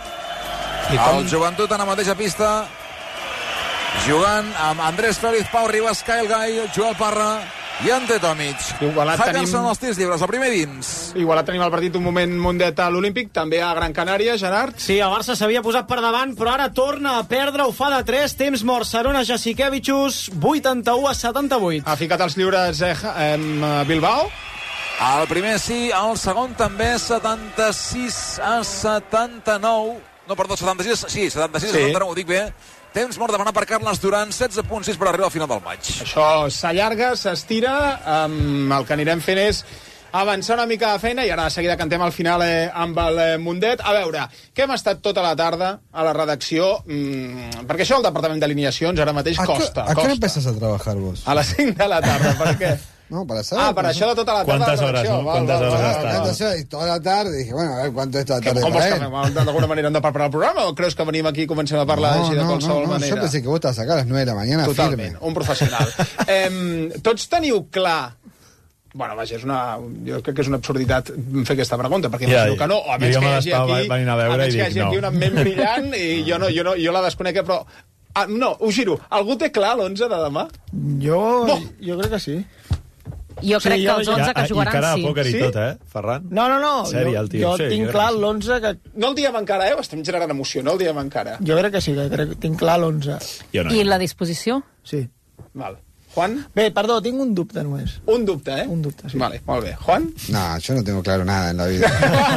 El Joventut en la mateixa pista, jugant amb Andrés Félix, Pau Ribas, Kyle Guy, Joel Parra i Ante Tomic. Igualat tenim... són els tirs lliures, el primer dins. Igualat tenim el partit un moment Mundet a l'Olímpic, també a Gran Canària, Gerard. Sí, el Barça s'havia posat per davant, però ara torna a perdre, ho fa de tres, temps mort, Sarona Jasikevičius, vuitanta-u a setanta-vuit. Ha ficat els lliures eh, eh, Bilbao. El primer sí, el segon també, setanta-sis a setanta-nou. No, perdó, setanta-sis, sí, setanta-sis a Sí. setanta-nou, ho dic bé. Temps mort demanat per Carles Duran, setze punt sis per arribar al final del maig. Això s'allarga, s'estira, um, el que anirem fent és avançar una mica de feina i ara de seguida cantem al final eh, amb el eh, Mundet. A veure, que hem estat tota la tarda a la redacció, mm, perquè això del Departament d'Alineacions ara mateix ¿A qué, costa. ¿A qué hora costa. empezás a trabajar vos? A les cinc de la tarda, per què? No, para saber. Ah, per això de tota la tarda. ¿Cuántas de horas, redacció. no? Val, ¿Cuántas val, horas val, has val, estado? val. Entonces, y toda la tarde dije, bueno, a ver cuánto es toda la tarde Com para vols que él. fem? D'alguna manera hem de preparar el programa o creus que venim aquí i comencem a parlar així de qualsevol no, manera? yo pensé que vos estabas acá a las nueve de la mañana Totalment, firme. un professional. eh, tots teniu clar... Bueno, vaja, és una, jo crec que és una absurditat fer aquesta pregunta, perquè Ja, imagino que no, o a menys jo que me hi hagi l'estava aquí, venint a veure a menys i que hi dic, hagi aquí no. una ment brillant i jo, no, jo, no, jo la desconec, però... Ah, no, ho giro. Algú té clar l'onze de demà? Jo, no. jo crec que sí. Jo crec que els onze que jugaran, I cara de sí. pòquer i Sí? tot, eh, Ferran? No, no, no. Sèrie, jo, el tio. jo Sí, tinc jo clar crec que sí. l'onze que... No el diem encara, eh? Estem generant emoció, no el diem encara. Jo crec que sí, que crec, tinc clar l'onze. Jo no. I la disposició? Sí. Val. Juan? Bé, perdó, tinc un dubte només. Un dubte, eh? Un dubte, sí. Vale, molt bé. Juan? No, yo no tengo claro nada en la vida.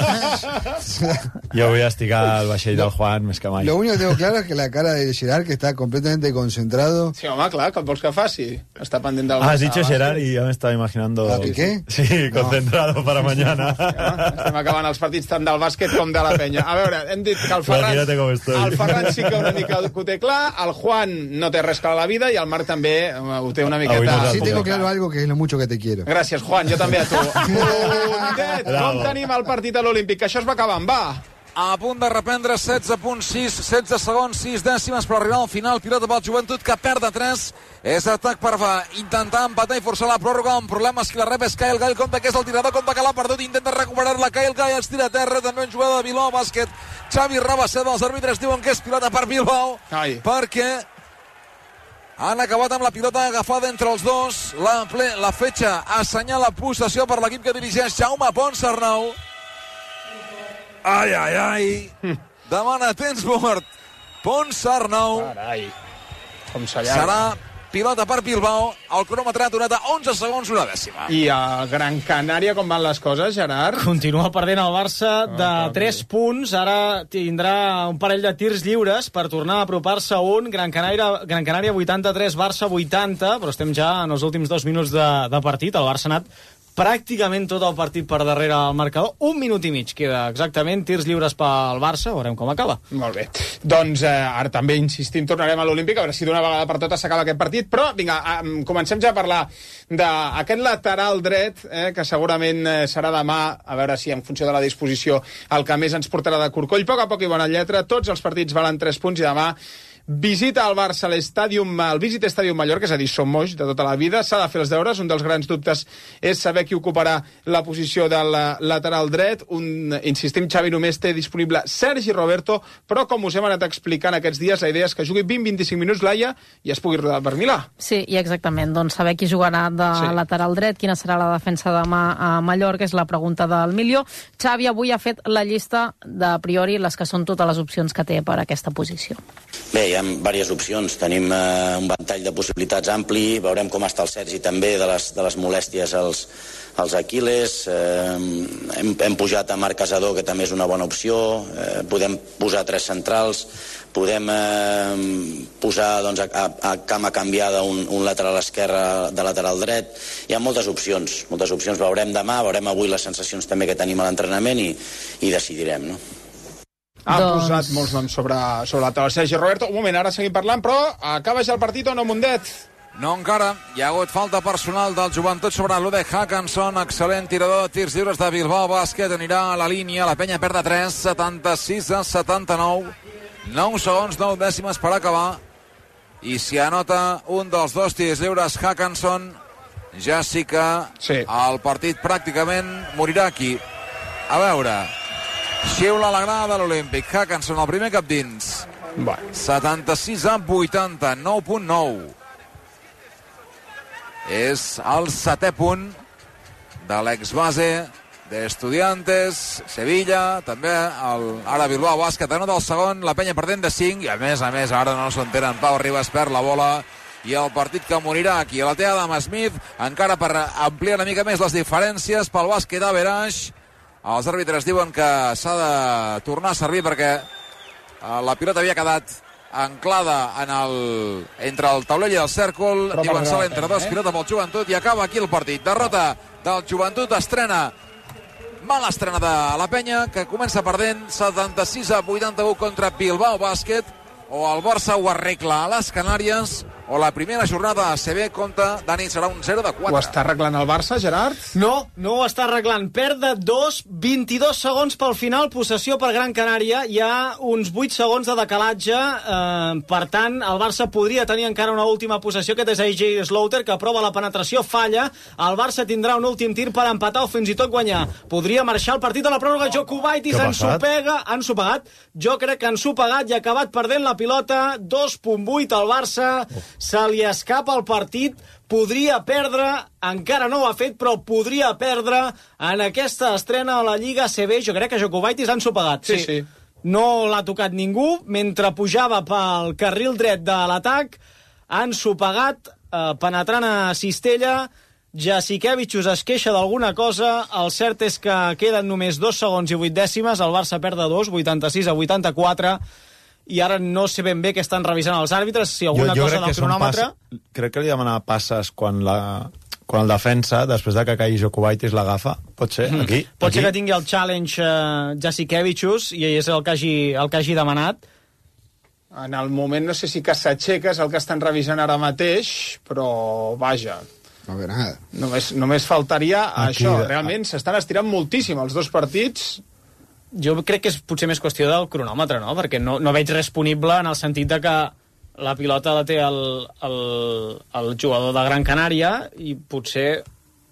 Jo vull esticar el vaixell del Juan més que mai. Lo único que tengo claro es que la cara de Gerard, que está completamente concentrado. Sí, home, clar, com vols que faci? Està pendent del... Ah, has dicho Gerard y yo me estaba imaginando... ¿A Piqué? Sí, concentrado para mañana. Estem acabant els partits tant del bàsquet com de la penya. A veure, hem dit que el Ferran... Imagínate com estoy. El Ferran sí que una mica ho té clar, el Juan no té res clar a la vida i el Marc també eh, ho té té una miqueta... Sí, tengo claro algo que es lo mucho que te quiero. Gràcies, Juan, jo també a tu. Puntet, com tenim el partit a l'Olímpic? Que això es va acabant, va. A punt de reprendre setze punt sis, setze segons, sis dècimes per arribar al final. Pilota pel Joventut que perd de tres. És atac per intentar empatar i forçar la pròrroga. Un problema és que la rep és Kyle Gall. Compte que és el tirador, compte que l'ha perdut. Intenta recuperar-la Kyle Gall, es tira a terra. També un jugador de Bilbao Bàsquet. Xavi Rabaseda, els àrbitres diuen que és pilota per Bilbao. Ai. Perquè han acabat amb la pilota agafada entre els dos. La, ple, la fetge assenyala possessió per l'equip que dirigeix Jaume Ponsarnau. Ai, ai, ai. Demana temps mort. Ponsarnau. Carai. Com s'allarga. Serà pilota per Bilbao. El cronòmetre ha aturat a onze segons, una dècima. I a Gran Canària com van les coses, Gerard? Continua perdent el Barça de tres punts. Ara tindrà un parell de tirs lliures per tornar a apropar-se a un. Gran Canària, Gran Canària vuitanta-tres, Barça vuitanta, però estem ja en els últims dos minuts de, de partit. El Barça ha anat pràcticament tot el partit per darrere el marcador. Un minut i mig queda exactament, tirs lliures pel Barça, veurem com acaba. Molt bé. Doncs eh, ara també insistim, tornarem a l'Olímpic, a veure si d'una vegada per totes s'acaba aquest partit, però vinga, eh, comencem ja a parlar d'aquest lateral dret, eh, que segurament eh, serà demà, a veure si en funció de la disposició el que més ens portarà de corcoll. A poc a poc i bona lletra, tots els partits valen tres punts i demà visita al Barça a l'estàdium, al Visit Stadium Mallorca, és a dir, som moix de tota la vida, s'ha de fer els deures, un dels grans dubtes és saber qui ocuparà la posició del lateral dret, un, insistim, Xavi només té disponible Sergi Roberto, però com us hem anat explicant aquests dies, la idea és que jugui vint a vint-i-cinc minuts Laia i es pugui rodar per Milà. Sí, i exactament, doncs saber qui jugarà de sí. lateral dret, quina serà la defensa demà a Mallorca, és la pregunta del milió. Xavi avui ha fet la llista de a priori, les que són totes les opcions que té per aquesta posició. Bé, hi ha diverses opcions. Tenim eh, un ventall de possibilitats ampli. Veurem com està el Sergi també de les, de les molèsties als, als Aquiles. Eh, hem, hem pujat a Marc Casador, que també és una bona opció. Eh, podem posar tres centrals. Podem eh, posar doncs, a, a cama canviada un, un lateral esquerre de lateral dret. Hi ha moltes opcions. Moltes opcions. Veurem demà, veurem avui les sensacions també que tenim a l'entrenament i, i decidirem, no? Ha doncs... posat molts noms sobre, sobre la taula. Sergi Roberto, un moment, ara seguim parlant, però acaba ja el partit o no, Mundet? No encara, hi ha hagut falta personal del Joventut sobre l'Ude Hackanson, excel·lent tirador de tirs lliures de Bilbao Bàsquet, anirà a la línia, la penya perd de tres, setanta-sis a setanta-nou, nou segons, nou dècimes per acabar, i si anota un dels dos tirs lliures Hackanson, ja sí que sí. el partit pràcticament morirà aquí. A veure... Xiula la grada de l'Olímpic. Hackanson, el primer cap dins. Bueno. setanta-sis a vuitanta, nou punt nou. És el setè punt de l'exbase d'Estudiantes, Sevilla, també el, ara Bilbao Bàsquet, anota el segon, la penya perdent de cinc, i a més a més ara no s'ho entenen, Pau Ribas perd la bola, i el partit que morirà aquí. A la té Adam Smith, encara per ampliar una mica més les diferències pel bàsquet Average. Els àrbitres diuen que s'ha de tornar a servir perquè la pilota havia quedat anclada en el, entre el taulell i el cèrcol. Però diuen sala entre dos, eh? Pilota pel Joventut i acaba aquí el partit. Derrota del Joventut, estrena, mala estrena de la penya, que comença perdent setanta-sis a vuitanta-u contra Bilbao Bàsquet. O el Barça ho arregla a les Canàries, o la primera jornada a A C B compta, Dani, serà un zero de quatre. Ho està arreglant el Barça, Gerard? No, no ho està arreglant. Perd de dos, vint-i-dos segons pel final, possessió per Gran Canària. Hi ha uns vuit segons de decalatge. Eh, per tant, el Barça podria tenir encara una última possessió. Aquest és A J Slaughter, que prova la penetració, falla. El Barça tindrà un últim tir per empatar o fins i tot guanyar. Podria marxar el partit a la pròrroga. Jokubaitis ensopega, ensopegat. Jo crec que ensopegat i ha acabat perdent la pilota. dos punt vuit al Barça. Se li escapa el partit, podria perdre, encara no ho ha fet, però podria perdre en aquesta estrena a la Lliga A C B. Jo crec que Jokubaitis ha ensopegat. Sí, sí. No l'ha tocat ningú. Mentre pujava pel carril dret de l'atac, ha ensopegat, eh, penetrant a cistella. Jasikevičius es queixa d'alguna cosa. El cert és que queden només dos segons i vuit dècimes. El Barça perd de dos, vuitanta-sis a vuitanta-quatre. I ara no sé ben bé què estan revisant els àrbitres, si alguna jo, jo cosa del cronòmetre... Pas, crec que li demanava passes quan, la, quan el defensa, després de que caigui Jokubaitis, l'agafa. Pot ser, mm. aquí. Pot aquí. ser que tingui el challenge uh, Jasikevičius i és el que hagi, el que hagi demanat. En el moment, no sé si que s'aixeca, és el que estan revisant ara mateix, però, vaja... No ve nada. Només, només faltaria Aquí, això. Realment s'estan estirant moltíssim els dos partits. Jo crec que és potser més qüestió del cronòmetre, no? Perquè no, no veig res punible en el sentit de que la pilota la té el, el, el jugador de Gran Canària i potser...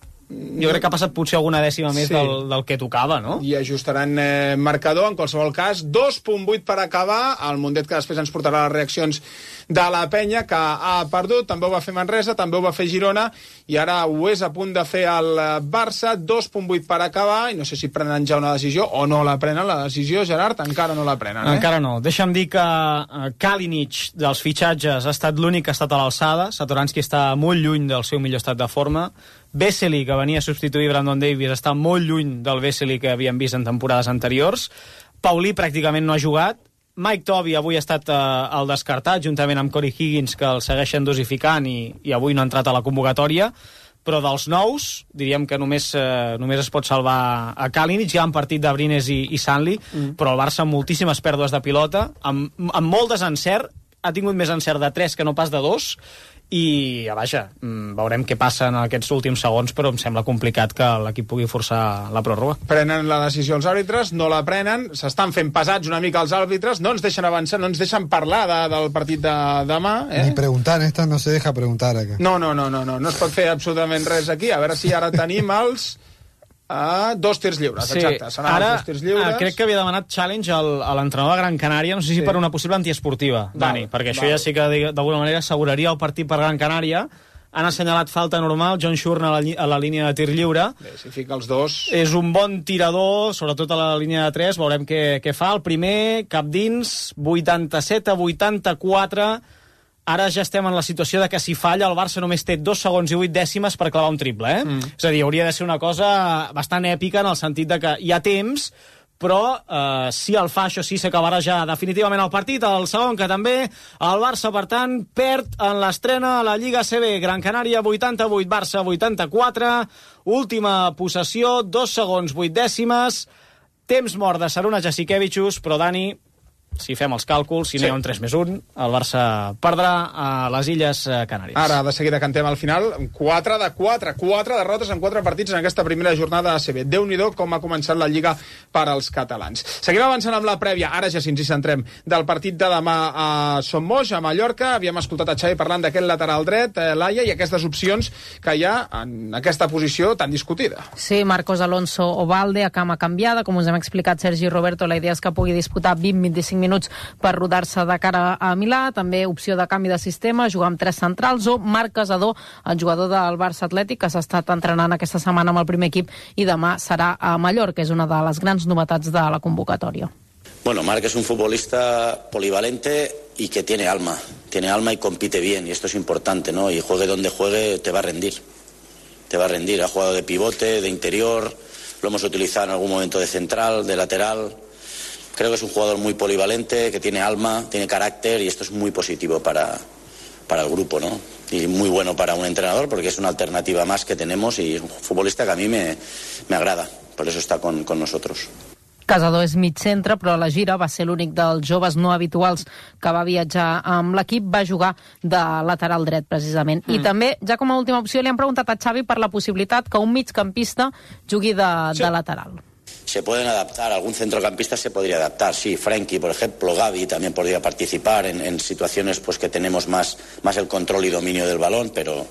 Jo crec que ha passat potser alguna dècima més Sí. del, del que tocava, no? I ajustaran eh, marcador, en qualsevol cas. dos coma vuit per acabar. El Mundet, que després ens portarà les reaccions de la penya, que ha perdut. També ho va fer Manresa, també ho va fer Girona, i ara ho és a punt de fer el Barça. dos coma vuit per acabar, i no sé si prenen ja una decisió o no la prenen, la decisió, Gerard. Encara no la prenen, eh? Encara no. Deixa'm dir que eh, Kalinic, dels fitxatges, ha estat l'únic que ha estat a l'alçada. Satoranski està molt lluny del seu millor estat de forma. Vesely, que venia a substituir Brandon Davies, està molt lluny del Vesely que havíem vist en temporades anteriors. Paulí pràcticament no ha jugat. Mike Toby avui ha estat eh, el descartat, juntament amb Corey Higgins, que el segueixen dosificant i, i avui no ha entrat a la convocatòria. Però dels nous, diríem que només, eh, només es pot salvar a Kalinic. Hi ha un partit de Brines i, i Sanli, mm. però el Barça amb moltíssimes pèrdues de pilota, amb, amb molt desencert, ha tingut més encert de tres que no pas de dos, i, vaja, veurem què passa en aquests últims segons, però em sembla complicat que l'equip pugui forçar la pròrroga. Prenen la decisió els àrbitres, no la prenen, s'estan fent pesats una mica els àrbitres, no ens deixen avançar, no ens deixen parlar de, del partit de demà. Eh? Ni preguntar, esta no se deja preguntar acá. No, no, no, no, no, no es pot fer absolutament res aquí. A veure si ara tenim els... a dos tirs lliures, Sí, exacte. Seran ara els dos tirs lliures. eh, crec que havia demanat challenge al, a l'entrenador de Gran Canària, no sé si Sí. per una possible antiesportiva, Dani, Val, perquè això val. ja sí que digue- d'alguna manera asseguraria el partit per Gran Canària. Han assenyalat falta normal, John Shurn a la, lli- a la línia de tir lliure. Bé, si fica els dos... És un bon tirador, sobretot a la línia de tres, veurem què, què fa. El primer, cap dins, vuitanta-set a vuitanta-quatre. Ara ja estem en la situació de que si falla el Barça només té dos segons i vuit dècimes per clavar un triple, eh? Mm. És a dir, hauria de ser una cosa bastant èpica en el sentit de que hi ha temps, però eh, si el fa, això sí, s'acabarà ja definitivament el partit. El segon, que també el Barça, per tant, perd en l'estrena a la Lliga A C B. Gran Canària vuitanta-vuit, Barça vuitanta-quatre. Última possessió, dos segons, vuit dècimes. Temps mort de Sarunas Jasikevičius, però Dani, si fem els càlculs, si sí. n'hi ha un tres més un, el Barça perdrà a les Illes Canàries. Ara, de seguida cantem al final, quatre de quatre, quatre derrotes en quatre partits en aquesta primera jornada A C B. Déu-n'hi-do com ha començat la Lliga per als catalans. Seguim avançant amb la prèvia, ara ja si ens hi centrem, del partit de demà a Son Moix, a Mallorca. Havíem escoltat a Xavi parlant d'aquest lateral dret, eh, Laia, i aquestes opcions que hi ha en aquesta posició tan discutida. Sí, Marcos Alonso o Valde a cama canviada. Com us hem explicat, Sergi Roberto, la idea és que pugui disputar vint a vint-i-cinc minuts per rodar-se de cara a Milà. També opció de canvi de sistema, jugar amb tres centrals, o Marc Casador, el jugador del Barça Atlètic, que s'ha estat entrenant aquesta setmana amb el primer equip i demà serà a Mallorca, és una de les grans novetats de la convocatòria. Bueno, Marc es un futbolista polivalente y que tiene alma, tiene alma y compite bien, y esto es importante, ¿no? Y juegue donde juegue, te va a rendir, te va a rendir. Ha jugado de pivote, de interior, lo hemos utilizado en algún momento de central, de lateral. Creo que es un jugador muy polivalente, que tiene alma, tiene carácter, y esto es muy positivo para, para el grupo, ¿no? Y muy bueno para un entrenador, porque es una alternativa más que tenemos, y es un futbolista que a mí me, me agrada, por eso está con, con nosotros. Casador és mig centre, però a la gira va ser l'únic dels joves no habituals que va viatjar amb l'equip, va jugar de lateral dret, precisament. Mm. I també, ja com a última opció, li han preguntat a Xavi per la possibilitat que un migcampista jugui de, sí. de lateral. Se pueden adaptar, algún centrocampista se podría adaptar, sí, Frenkie, por ejemplo, Gavi también podría participar en, en situaciones pues que tenemos más, más el control y dominio del balón, pero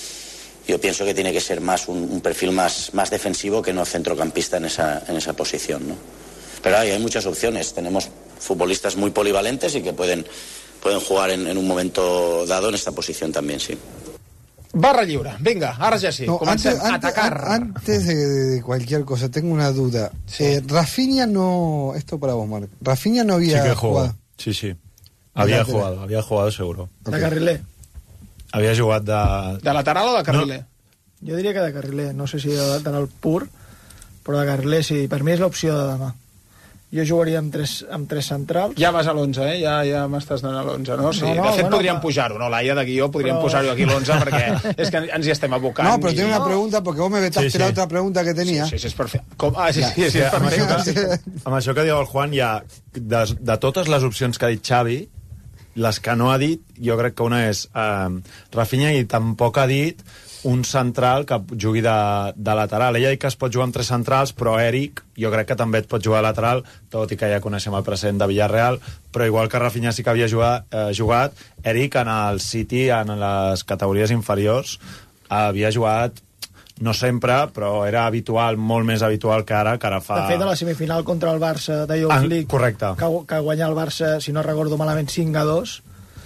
yo pienso que tiene que ser más un, un perfil más, más defensivo que no centrocampista en esa, en esa posición, ¿no? Pero hay, hay muchas opciones, tenemos futbolistas muy polivalentes y que pueden, pueden jugar en, en un momento dado en esta posición también, sí. Barra lliure, venga, ahora ya sí, No, comencem antes, a antes, atacar. antes de, de cualquier cosa, tengo una duda. Sí. Eh, Rafinha no... Esto para vos, Marc. Rafinha no había Sí que jugó. jugado. Sí, sí. Había Lateral. jugado, había jugado seguro. De carriler. Havia jugat de... De lateral o de carriler? No. Jo diria que de carriler, no sé si de lateral pur, però de carriler sí, per mi és l'opció de demà. Jo jugaria amb tres, amb tres centrals. Ja vas a l'onze, eh? Ja, ja m'estàs donant a l'onze, no? Sí, No, no, de fet, bueno, podríem pa- pujar-ho, no? Laia, de guió, podríem Però- posar-ho aquí l'onze, perquè és que ens hi estem abocant. No, pero i- tengo una pregunta, porque vos me vetaste Sí, sí. la otra pregunta que tenía. Sí, sí, és perfecte. Com? Ah, sí, Ja. sí, sí, és perfecte. Amb això que diu el Juan, hi ha, de, de totes les opcions que ha dit Xavi, les que no ha dit, jo crec que una és eh, Rafinha, i tampoc ha dit un central que jugui de, de lateral. Ella ha dit que es pot jugar amb tres centrals, però Eric jo crec que també et pot jugar a lateral, tot i que ja coneixem el present de Villarreal, però igual que Rafinha sí que havia jugat, eh, jugat Eric en el City, en les categories inferiors, havia jugat no sempre, però era habitual, molt més habitual que ara, que ara fa... De fet, a la semifinal contra el Barça de Youth League, correcte, que, que guanya el Barça, si no recordo malament, cinc a dos,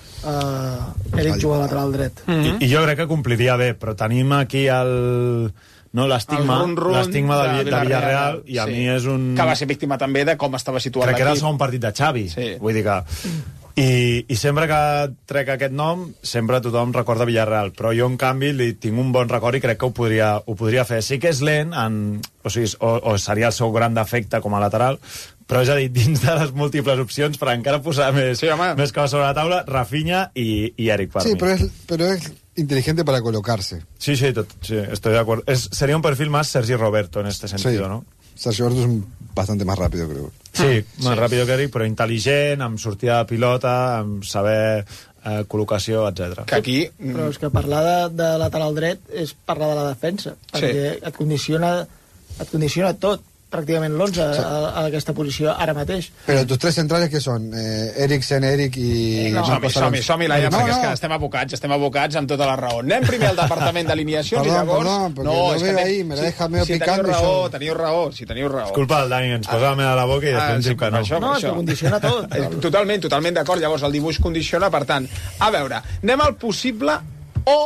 Uh, Eric juga a lateral dret. I, I jo crec que compliria bé, però tenim aquí el... No, l'estigma l'estigma de, de, de Villarreal, i a sí. mi és un... Que va ser víctima també de com estava situat l'equip. Crec que era el l'equip. segon partit de Xavi. Sí. Vull dir que... I, I sempre que trec aquest nom, sempre tothom recorda Villarreal, però jo, en canvi, li tinc un bon record i crec que ho podria, ho podria fer. Sí que és lent, en, o, sigui, o, o seria el seu gran defecte com a lateral, però és a dir, dins de les múltiples opcions, per encara posar més, sí, més coses sobre la taula, Rafinha i, i Eric, per sí, mi. Pero es, pero es inteligente para colocarse. Sí, sí, tot, sí, estoy de acuerdo. Es, sería un perfil más Sergi Roberto en este sentido, sí. ¿no? Sergi Roberto es un, bastante más rápido, creo. Sí, más sí. rápido que Eric, però intel·ligent, amb sortida de pilota, amb saber eh, col·locació, etcètera. Que aquí... Però és que parlar de, de lateral dret és parlar de la defensa, perquè sí. et condiciona, et condiciona tot, pràcticament l'onze sí. a, a aquesta posició ara mateix. Però tus tres centrales que són? Eh, Eriksen, Eric i... No, som-hi, som-hi, som-hi, Laia, no, perquè no. és que estem abocats, estem abocats amb tota la raó. Anem primer al departament d'alineacions i llavors... Perdó, perquè no, és que anem... ahí, me la deja medio si, picando. Si teniu raó, això... teniu raó, si teniu raó. És culpa del Dani, ens posa la meva a la boca i després ah, ens diu que no. Això, no, això. que condiciona tot. Totalment, totalment d'acord. Llavors el dibuix condiciona, per tant, a veure, anem al possible o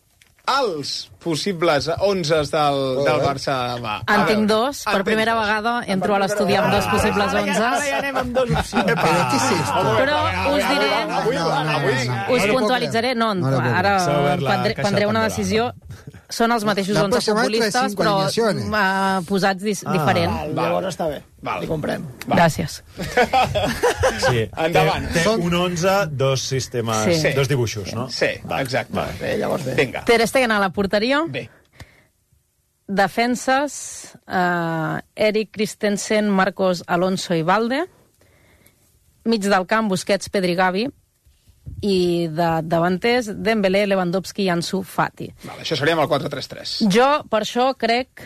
als possibles onzes del, del Barça demà. En tinc dos. Per primera vegada entro a l'estudi amb dos possibles onzes. Ara ja anem amb dos opcions. Però què és esto? Però us diré... Avui, avui... Us puntualitzaré. No, ara prendré, prendré una decisió. Són els mateixos onze futbolistes, però uh, posats dis ah, diferent. Val, llavors està bé. Val. Li comprem. Val. Gràcies. Sí. Endavant. Té, té un onze, dos sistemes, sí. dos dibuixos, no? Sí, va, exacte. Va. Bé, llavors bé. Vinga. Ter Stegen a la porteria. Bé. Defenses, uh, Eric Christensen, Marcos Alonso i Valde. Mig del camp, Busquets, Pedri, Gavi. I de davanters, Dembélé, Lewandowski i Ansu Fati. Vale, això seria amb el quatre tres tres. Jo, per això, crec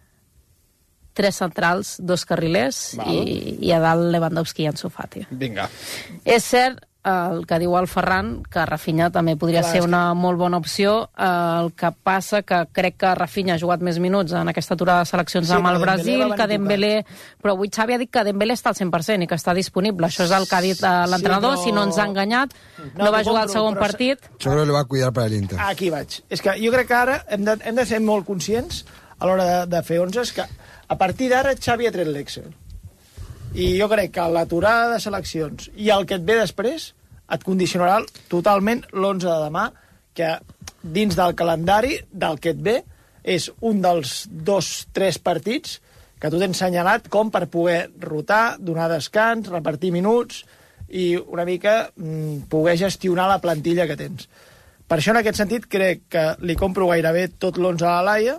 tres centrals, dos carrilers i, i a dalt Lewandowski i Ansu Fati. Vinga. És cert el que diu el Ferran, que Rafinha també podria Clar, ser una molt bona opció. El que passa que crec que Rafinha ha jugat més minuts en aquesta aturada de seleccions sí, amb el Brasil, que Dembélé... Però avui Xavi ha dit que Dembélé està al cent per cent i que està disponible. Això és el que ha dit l'entrenador, sí, però... si no ens ha enganyat. No, no va jugar el segon però... partit. Jo crec que lo va cuidar per l'Inter. Aquí vaig. És que jo crec que ara hem de, hem de ser molt conscients a l'hora de, de fer onzes que a partir d'ara Xavi ha tret l'Excel. I jo crec que l'aturada de seleccions i el que et ve després et condicionarà totalment l'onze de demà, que dins del calendari del que et ve és un dels dos, tres partits que tu tens senyalat com per poder rotar, donar descans, repartir minuts i una mica mm, poder gestionar la plantilla que tens. Per això, en aquest sentit, crec que li compro gairebé tot l'onze a la Laia.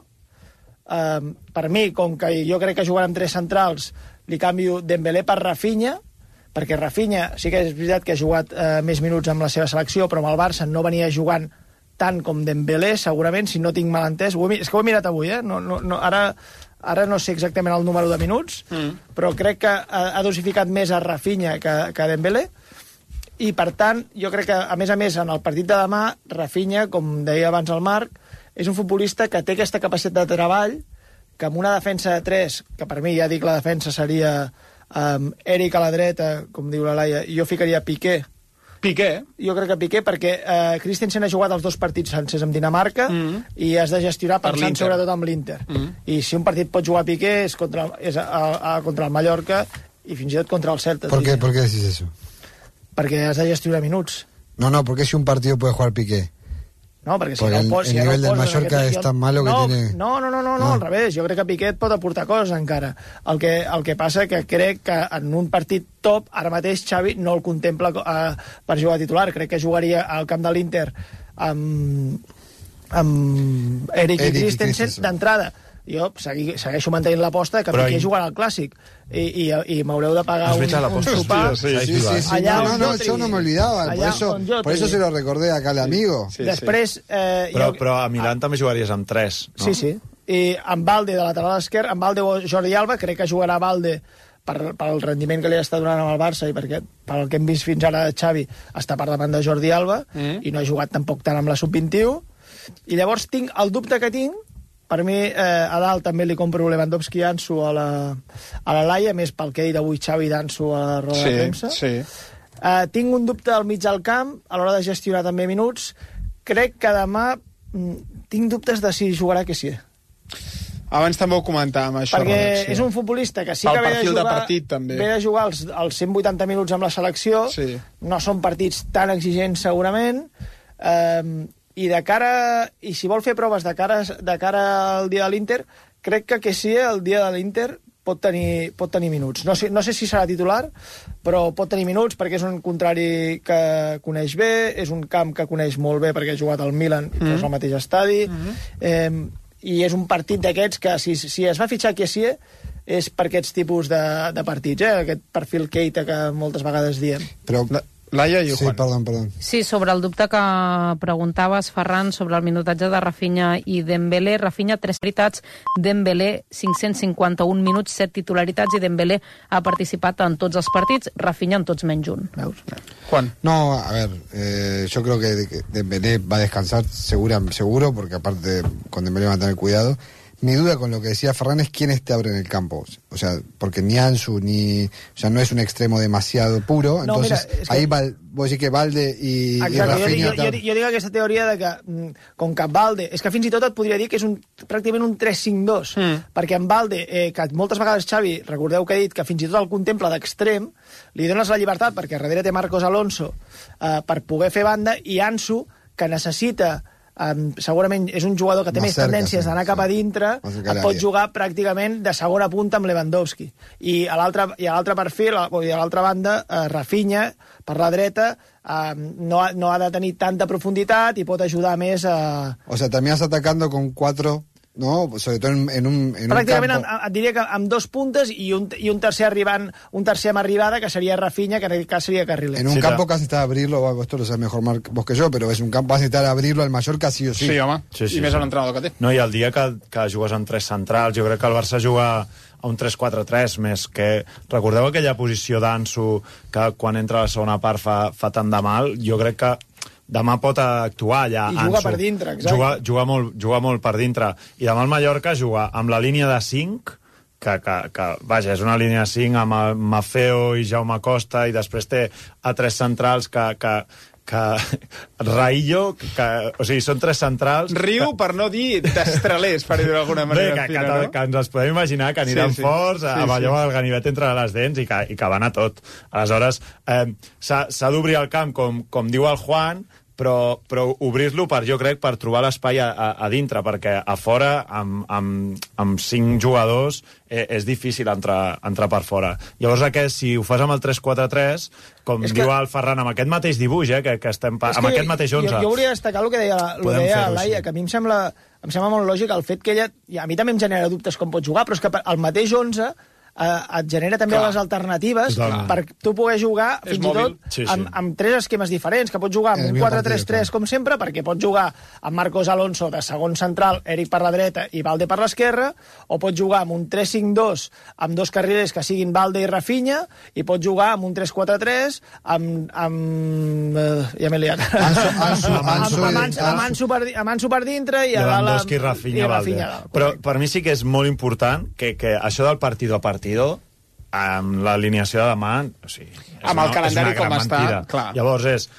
Um, per mi, com que jo crec que jugarà amb tres centrals, li canvio Dembélé per Rafinha, perquè Rafinha sí que és veritat que ha jugat eh, més minuts amb la seva selecció, però amb el Barça no venia jugant tant com Dembélé, segurament, si no tinc mal entès. Ho he, és que ho he mirat avui, eh? No, no, no, ara, ara no sé exactament el número de minuts, mm. però crec que ha, ha dosificat més a Rafinha que, que a Dembélé, i per tant, jo crec que, a més a més, en el partit de demà, Rafinha, com deia abans el Marc, és un futbolista que té aquesta capacitat de treball, que amb una defensa de tres, que per mi ja dic la defensa seria... Um, Eric a la dreta, com diu la Laia, jo ficaria Piqué. Piqué? Jo crec que Piqué, perquè uh, Christensen ha jugat els dos partits sencers amb Dinamarca mm. i has de gestionar pensant sobretot amb l'Inter. Mm. I si un partit pot jugar Piqué és, contra, és a, a, a, contra el Mallorca i fins i tot contra el Celta. ¿Por qué, ¿Por qué decís eso? Perquè has de gestionar minuts. No, no, porque si un partido puede jugar Piqué. No, perquè si porque no el, el, pos, el si nivel no del el Mallorca és tan malo que no, tiene... No, no, no, no, no, no, al revés. Jo crec que Piqué pot aportar coses encara. El que, el que passa que crec que en un partit top, ara mateix Xavi no el contempla uh, per jugar titular. Crec que jugaria al camp de l'Inter amb, amb Eric, Eric i Christensen d'entrada. jo segui, segueixo mantenint l'aposta que Piqué jugarà al Clàssic i, i, i m'haureu de pagar un, un sopar. Sí, sí, sí, sí. Allà no, no, Jotri, yo no me olvidaba, por eso, por eso se lo recordé acá al amigo. Sí, Després... Eh, però, jo... però a Milan també jugaries amb tres, no? Sí, sí. I amb Valde de lateral esquerre, amb Valde o Jordi Alba, crec que jugarà Valde per, pel rendiment que li està donant amb el Barça i perquè, pel que hem vist fins ara Xavi està per davant de Jordi Alba mm. i no ha jugat tampoc tant amb la sub vint-i-u. I llavors tinc el dubte que tinc, per mi eh, a dalt també li compro Lewandowski i Ansu a la, a la Laia, més pel que he dit avui Xavi d'Ansu a la roda sí, de premsa. Sí. Eh, tinc un dubte al mig del camp, a l'hora de gestionar també minuts. Crec que demà mm, tinc dubtes de si jugarà que sí. Abans també ho comentàvem, això. Perquè Robert, sí. és un futbolista que sí Pel que ve de perfil jugar, de partit, també. ve de jugar els, els cent vuitanta minuts amb la selecció, sí. No són partits tan exigents segurament, eh, i de cara, i si vol fer proves de cara, de cara al dia de l'Inter, crec que que sí, el dia de l'Inter pot tenir, pot tenir minuts. No sé, no sé si serà titular, però pot tenir minuts perquè és un contrari que coneix bé, és un camp que coneix molt bé perquè ha jugat al Milan i mm. és el mateix estadi, mm-hmm. eh, i és un partit d'aquests que si, si es va fitxar Kessie és per aquests tipus de, de partits, eh? Aquest perfil Keita que moltes vegades diem. Però... Laia i Juan. Sí, perdó, perdó. Sí, sobre el dubte que preguntaves, Ferran, sobre el minutatge de Rafinha i Dembélé. Rafinha, tres titularitats, Dembélé, cinc-cents cinquanta-un minuts, set titularitats, i Dembélé ha participat en tots els partits, Rafinha en tots menys un. Veus? Juan. No, a ver, eh, yo creo que Dembélé va a descansar segura, seguro, porque aparte con Dembélé van a tener cuidado. Mi duda con lo que decía Ferran es quiénes te abren el campo. O sea, porque ni Ansu, ni... O sea, no es un extremo demasiado puro. No, entonces, mira, es que... ahí va, vos decís que Valde i, i Rafinha... Rafinha... Jo, jo, jo, jo dic aquesta teoria de que, com que Valde... És que fins i tot et podria dir que és un, pràcticament un tres cinc dos, mm. perquè en Valde, eh, que moltes vegades Xavi, recordeu que he dit que fins i tot el contempla d'extrem, li dones la llibertat, perquè darrere té Marcos Alonso eh, per poder fer banda, i Ansu, que necessita... Um, segurament és un jugador que té més, més cerca, tendències sí, d'anar sí. cap a dintre, et pot jugar pràcticament de segona punta amb Lewandowski. I a l'altre perfil, a l'altra banda, uh, Rafinha, per la dreta, uh, no, ha, no ha de tenir tanta profunditat i pot ajudar més a... O sea, també estás atacando con cuatro... No, sobre todo en, en, un, en pràcticament un campo... et diria que amb dos puntes i un, i un tercer arribant, un tercer amb arribada, que sería Rafinha, que en aquest cas seria Carrilet. En un sí, campo que has necesitat abrirlo, esto lo sabes mejor Marc, vos que yo, pero es un campo vas a necesitar abrirlo al Mallorca sí o sí. Sí, home, sí, sí, i més sí. a l'entrenador que té. No, i el dia que, que jugues amb tres centrals, jo crec que el Barça juga a un tres quatre tres, més que... Recordeu aquella posició d'Ansu que quan entra a la segona part fa, fa tant de mal? Jo crec que demà pot actuar allà. I juga Ansu. per dintre, exacte. Juga, juga, molt, juga molt per dintre. I demà el Mallorca juga amb la línia de cinc, que, que, que vaja, és una línia de cinc amb el Mafeo i Jaume Costa, i després té a tres centrals que... que que Raillo, que, o sigui, són tres centrals... Riu, que... per no dir destralers, per dir-ho d'alguna manera. Bé, que, fina, que, no? que ens els podem imaginar que aniran sí, sí. forts, sí, amb allò sí. el ganivet entre les dents, i que, i que van a tot. Aleshores, eh, s'ha d'obrir el camp, com, com diu el Juan, però, però obrir-lo, per jo crec, per trobar l'espai a, a, a dintre, perquè a fora, amb, amb, amb cinc jugadors, eh, és difícil entrar, entrar per fora. Llavors, aquest, si ho fas amb el tres quatre tres, com és diu que... el Ferran, amb aquest mateix dibuix, eh, que, que estem pa... amb aquest mateix onze... Jo, jo hauria de destacar el que deia, el deia Laia, que a mi em sembla, em sembla molt lògic el fet que ella... I a mi també em genera dubtes com pot jugar, però és que el mateix onze... eh, et genera també Clar. les alternatives Totalment. per tu poder jugar És fins mòbil. i tot Sí, sí. Amb, amb tres esquemes diferents, que pots jugar amb El un millor quatre tres tres partit, com sempre, perquè pots jugar amb Marcos Alonso de segon central, Eric per la dreta i Valde per l'esquerra, o pots jugar amb un tres cinc dos amb dos carrilers que siguin Valde i Rafinha, i pots jugar amb un tres quatre tres amb... amb eh, ja m'he liat. Ansu, Ansu, amb, Ansu, amb, Ansu, amb, Ansu per, amb Ansu per dintre i a dalt Lewandowski i amb- Rafinha, i Valde. Rafinha dalt. Però per mi sí que és molt important que, que això del partido a partido, amb l'alineació de demà, o sigui, és Amb el una- calendari és una gran com està, mentida. clar. Llavors és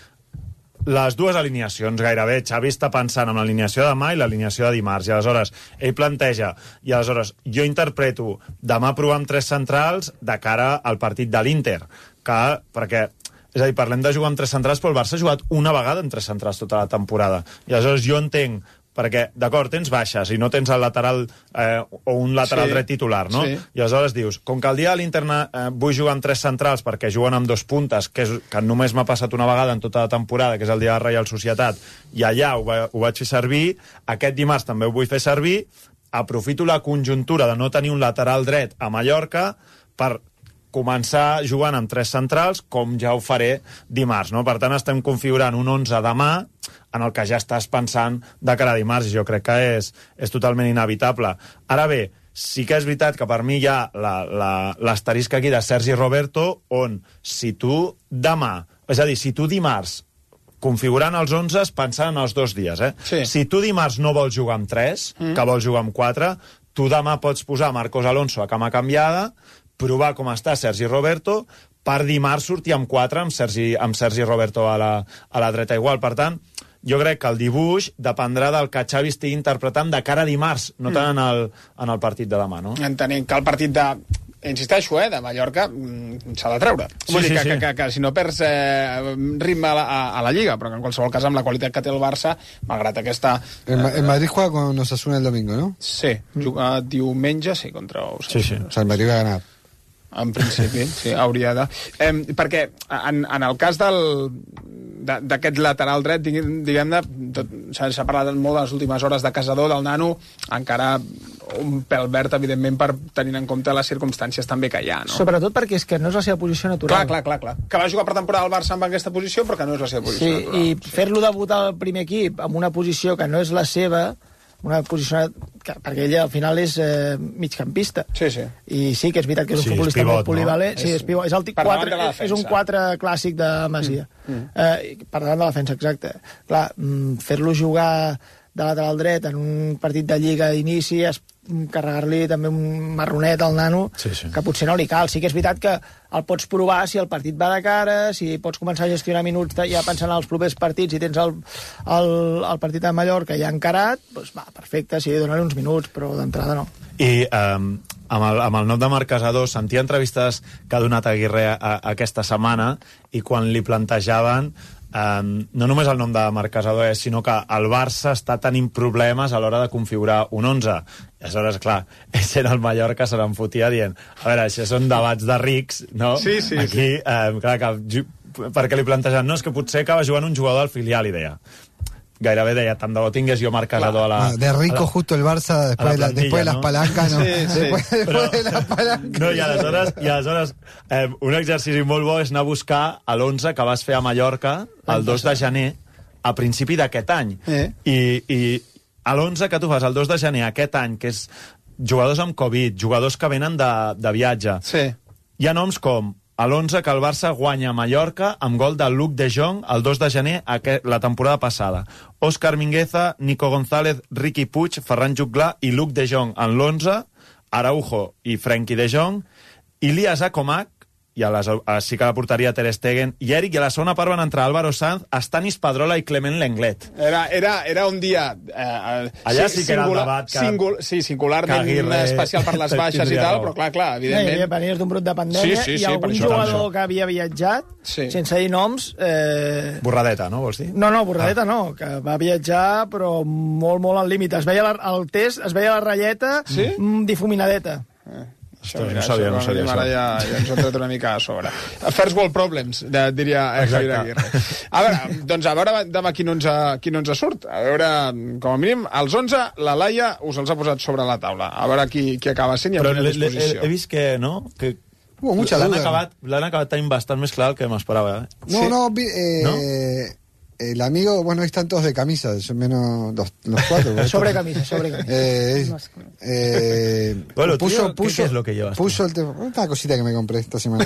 les dues alineacions gairebé. Xavi està pensant en l'alineació de demà i l'alineació de dimarts, i aleshores ell planteja, i aleshores jo interpreto demà provar amb tres centrals de cara al partit de l'Inter, que, perquè és a dir, parlem de jugar amb tres centrals, però el Barça ha jugat una vegada amb tres centrals tota la temporada, i aleshores jo entenc, perquè, d'acord, tens baixes i no tens el lateral eh, o un lateral Sí. dret titular, no? Sí. I aleshores dius, com que el dia de l'Inter eh, vull jugar amb tres centrals perquè juguen amb dos puntes, que, és, que només m'ha passat una vegada en tota la temporada, que és el dia de Reial Societat, i allà ho, va, ho vaig fer servir, aquest dimarts també ho vull fer servir, aprofito la conjuntura de no tenir un lateral dret a Mallorca per començar jugant amb tres centrals, com ja ho faré dimarts, no? Per tant, estem configurant un onze demà en el que ja estàs pensant de cara a dimarts, i jo crec que és, és totalment inevitable. Ara bé, sí que és veritat que per mi hi ha l'asterisc aquí de Sergi Roberto, on si tu demà, és a dir, si tu dimarts, configurant els onze pensant en els dos dies, eh? Sí. Si tu dimarts no vols jugar amb tres, mm. que vols jugar amb quatre, tu demà pots posar Marcos Alonso a cama canviada, provar com està Sergi Roberto, per dimarts sortir amb quatre amb Sergi, amb Sergi Roberto a la, a la dreta igual. Per tant, jo crec que el dibuix dependrà del que Xavi estigui interpretant de cara a dimarts, no tant en el, en el partit de demà, no? Entenent que el partit de... Insisteixo, eh, de Mallorca s'ha de treure. Sí, Vull dir sí, que, sí. Que, que, que si no perds eh, ritme a la, a, a la Lliga, però que en qualsevol cas amb la qualitat que té el Barça, malgrat aquesta... Eh... En, en Madrid juega con Osasuna el domingo, ¿no? Sí, juga diumenge, sí, contra Osasuna. Sí, sí. O sea, el Madrid va a ganar. En principi, sí, hauria de... Eh, perquè en, en el cas del d'aquest lateral dret, diguem-ne, s'ha parlat molt les últimes hores de Casador, del nano, encara un pèl verd, evidentment, per tenint en compte les circumstàncies també que hi ha, no? Sobretot perquè és que no és la seva posició natural. Clar, clar, clar, clar. Que va jugar per temporada al Barça amb aquesta posició, però que no és la seva posició sí, natural. I fer-lo debutar al primer equip amb una posició que no és la seva, una posició que, perquè ell al final és eh, migcampista. Sí, sí. I sí que és veritat que és un sí, futbolista pivot, molt polivalent. No? Sí, és pivot. És, el quatre, és un quatre clàssic de Masia. Mm. Mm. Eh, per davant de la defensa, exacte. Clar, fer-lo jugar de lateral dret en un partit de Lliga d'inici, carregar-li també un marronet al nano, sí, sí. que potser no li cal. Sí que és veritat que el pots provar si el partit va de cara, si pots començar a gestionar minuts ja pensant en els propers partits i tens el, el, el partit de Mallorca ja encarat, doncs va, perfecte, sí, donar-li uns minuts, però d'entrada no. I um, amb, el, amb el nom de Marc Casador sentia entrevistes que ha donat Aguirre a, a, aquesta setmana i quan li plantejaven Um, no només el nom de Marc Casador, eh, sinó que el Barça està tenint problemes a l'hora de configurar un onze. I aleshores, clar, sent el Mallorca se n'enfotia dient, a veure, això són debats de rics, no? Sí, sí, Aquí, sí. Um, clar, que, perquè li plantegen, no, és que potser acaba jugant un jugador del filial, i deia. Gairebé deia, tant de bo tingués jo Marc Casador a la... De rico la, justo el Barça después, la plantilla, de, después de las no? palancas, ¿no? Sí, sí. Después, después Però, de las palancas. No, i aleshores, i aleshores eh, un exercici molt bo és anar a buscar l'onze que vas fer a Mallorca el dos de gener, a principi d'aquest any. Eh? I, i a l'onze que tu fas el dos de gener aquest any, que és jugadors amb Covid, jugadors que venen de, de viatge, sí. Hi ha noms com a l'onze que el Barça guanya a Mallorca amb gol de Luc de Jong el dos de gener la temporada passada. Òscar Mingueza, Nico González, Riqui Puig, Ferran Juglà i Luc de Jong en l'onze, Araujo i Frenkie de Jong, Ilias Akomak, i a les, a, sí que la portaria Ter Stegen i Eric, i a la segona part van entrar Álvaro Sanz, Stanis Pedrola i Clement Lenglet. Era, era, era un dia... Eh, Allà sí que era el debat que... Singul, sí, singularment Aguirre, especial per les baixes i tal, però clar, clar, evidentment... Sí, venies d'un brot de pandèmia sí, sí, i sí, algun jugador que havia viatjat, sí. sense dir noms... Eh... Borradeta, no, vols dir? No, no, Borradeta ah. no, que va viatjar però molt, molt al límit. Es veia la, el test, es veia la ratlleta sí? difuminadeta. Eh. Això, mira, no sabia, no sabia. Ara ja, ja ens ho hem tret una mica a sobre. First world problems, de, diria eh, Javier Aguirre. A veure, doncs a veure demà qui no ens, qui no ens surt. A veure, com a mínim, als onze, la Laia us els ha posat sobre la taula. A veure qui, qui acaba sent i a quina disposició. He vist que, no?, que uh, l'han acabat, acabat tenint bastant més clar el que m'esperava. Eh? No, sí? no, eh, ¿no? El amigo, bueno, están todos de camisa, menos los, los cuatro. sobre camisa, sobre camisa. Eh, eh, bueno, puso, tío, puso, ¿qué es lo que llevas? Puso el tema, una cosita que me compré esta semana.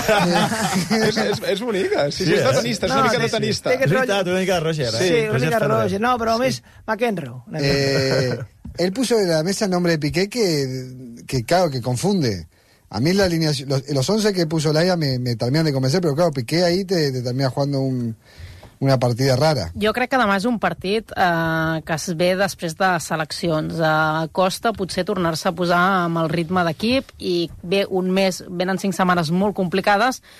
és, és, és bonica, sí, sí, sí, és de tenista, és no, una mica de tenista. És veritat, una mica de Roger, eh? Sí, sí una mica de Roger, no, però més McEnroe. Eh, él puso en la mesa el nombre de Piqué que, que claro, que confunde. A mí la alineación, los, los once que puso Laia me, me terminan de convencer, pero claro, Piqué ahí te, te termina jugando un... una partida rara. Jo crec que demà és un partit eh, que es ve després de seleccions. Eh, costa potser tornar-se a posar amb el ritme d'equip i ve un mes, venen cinc setmanes molt complicades,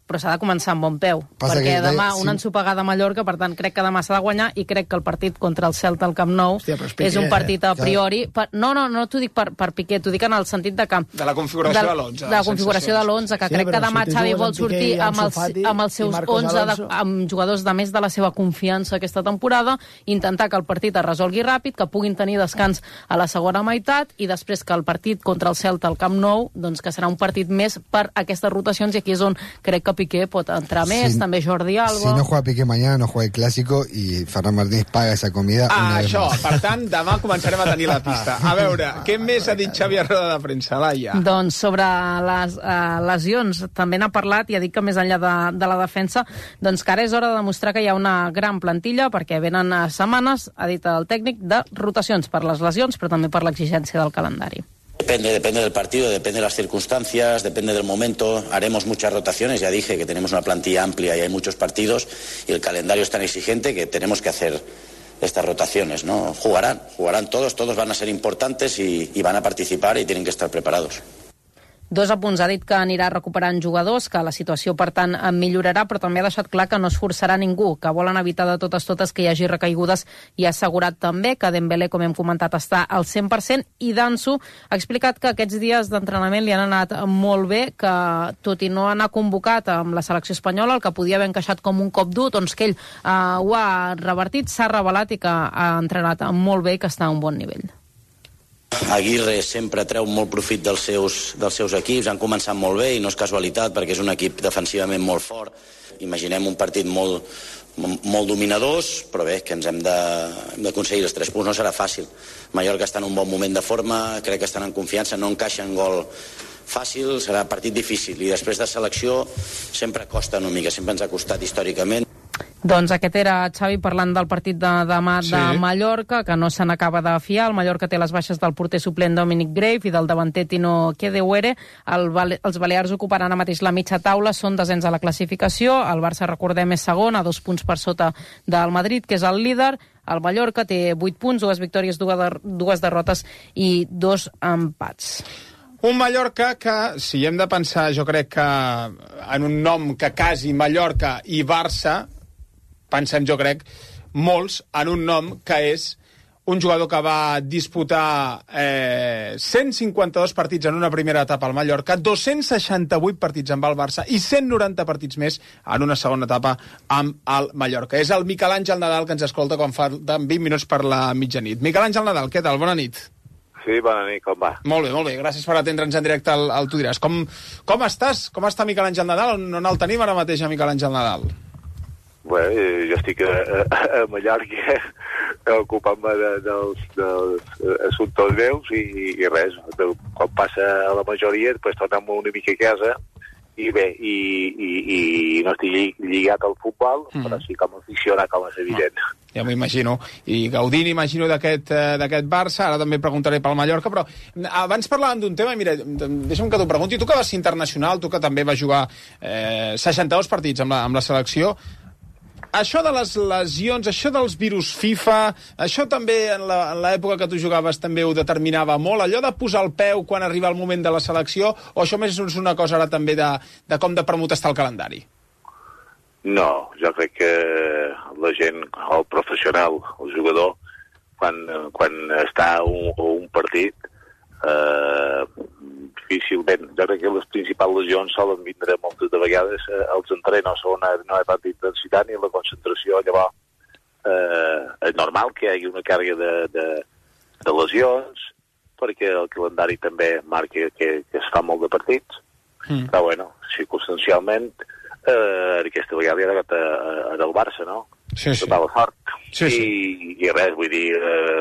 però s'ha de començar amb bon peu, Passa perquè que demà deia, una sí. ensopegada a Mallorca, per tant, crec que demà s'ha de guanyar i crec que el partit contra el Celta al Camp Nou Hòstia, és és un Piqué, partit a eh? priori... Per, no, no, no t'ho dic per, per Piqué, t'ho dic en el sentit de que... De la configuració de l'onze. De la configuració de l'onze, que Sí, crec que però demà si tu Xavi jugues vol amb Piqué sortir i amb amb els, Sofati amb els i seus Marcos onze, de, Alonso. amb jugadors de més de la seva confiança aquesta temporada, intentar que el partit es resolgui ràpid, que puguin tenir descans a la segona meitat i després que el partit contra el Celta al Camp Nou, doncs que serà un partit més per aquestes rotacions, i aquí és on crec que Piqué pot entrar més, Si- també Jordi Alba... Si no juega Piqué mañana, no juega el Clásico y Ferran Martínez paga esa comida Ah, una vez això. más. Per tant, demà començarem a tenir la pista. A veure, què més ha dit Xavi a roda de premsa, Laia? Doncs sobre les uh, lesions també n'ha parlat i ha dit que més enllà de, de la defensa, doncs que ara és hora de demostrar que hi ha una gran plantilla, perquè venen uh, setmanes, ha dit el tècnic, de rotacions per les lesions, però també per l'exigència del calendari. Depende, depende del partido, depende de las circunstancias, depende del momento. Haremos muchas rotaciones, ya dije que tenemos una plantilla amplia y hay muchos partidos y el calendario es tan exigente que tenemos que hacer estas rotaciones, ¿no? Jugarán, jugarán todos, todos van a ser importantes y, y van a participar y tienen que estar preparados. Dos apunts. Ha dit que anirà recuperant jugadors, que la situació, per tant, millorarà, però també ha deixat clar que no es forçarà ningú, que volen evitar de totes totes que hi hagi recaigudes, i ha assegurat també que Dembélé, com hem comentat, està al cent per cent, i Danso ha explicat que aquests dies d'entrenament li han anat molt bé, que tot i no anar convocat amb la selecció espanyola, el que podia haver encaixat com un cop dur, doncs que ell eh, ho ha revertit, s'ha revelat i que ha entrenat molt bé i que està a un bon nivell. Aguirre sempre treu molt profit dels seus, dels seus equips, han començat molt bé i no és casualitat perquè és un equip defensivament molt fort. Imaginem un partit molt, molt dominadors, però bé, que ens hem de- hem d'aconseguir els tres punts, no serà fàcil. Mallorca està en un bon moment de forma, crec que estan en confiança, no encaixen gol fàcil, serà partit difícil i després de selecció sempre costa una mica, sempre ens ha costat històricament. Doncs aquest era Xavi parlant del partit de demà Sí. de Mallorca, que no se n'acaba de fiar. El Mallorca té les baixes del porter suplent Dominic Grave i del davanter Tino Kedewere. El Bale els balears ocuparan ara mateix la mitja taula, són desens a la classificació. El Barça, recordem, és segon, a dos punts per sota del Madrid, que és el líder. El Mallorca té vuit punts, dues victòries, dues, der dues derrotes i dos empats. Un Mallorca que, si hem de pensar, jo crec que en un nom que casi Mallorca i Barça, pensem, jo crec, molts en un nom que és un jugador que va disputar eh, cent cinquanta-dos partits en una primera etapa al Mallorca, dos-cents seixanta-vuit partits amb el Barça i cent noranta partits més en una segona etapa amb el Mallorca. És el Miquel Àngel Nadal que ens escolta quan falten vint minuts per la mitjanit. Miquel Àngel Nadal, què tal? Bona nit. Sí, bona nit, com va? Molt bé, molt bé. Gràcies per atendre'ns en directe al, al Tu diràs. Com, com estàs? Com està Miquel Àngel Nadal? On, on el tenim ara mateix, a Miquel Àngel Nadal? Bé, jo estic a, a, a Mallorca ocupant-me de, dels, dels assumptes meus i, i res, de, quan passa a la majoria després tornem una mica a casa i bé, i, i, i no estic lligat al futbol, mm. però sí com a aficionat, com és evident. No. Ja m'ho imagino. I gaudint, imagino, d'aquest eh, d'aquest Barça. Ara també preguntaré pel Mallorca, però abans parlàvem d'un tema, i mira, deixa'm que t'ho pregunti. Tu que vas ser internacional, tu que també vas jugar eh, seixanta-dos partits amb la, amb la selecció, això de les lesions, això dels virus FIFA, això també en l'època que tu jugaves també ho determinava molt, allò de posar el peu quan arriba el moment de la selecció, o això més és una cosa ara també de, de com de premut està el calendari? No, jo crec que la gent, el professional, el jugador, quan, quan està a un, a un partit, eh, difícilment, jo crec que les principals lesions solen vindre moltes de vegades eh, als entrenos on no hi ha tanta intensitat ni la concentració, llavors eh, és normal que hi hagi una càrrega de, de, de lesions, perquè el calendari també marca que, que es fa molt de partits, mm. però bueno, circumstancialment eh, aquesta vegada era en el Barça, no? Sí, sí. Total sort. Sí, sí. I, I res, vull dir,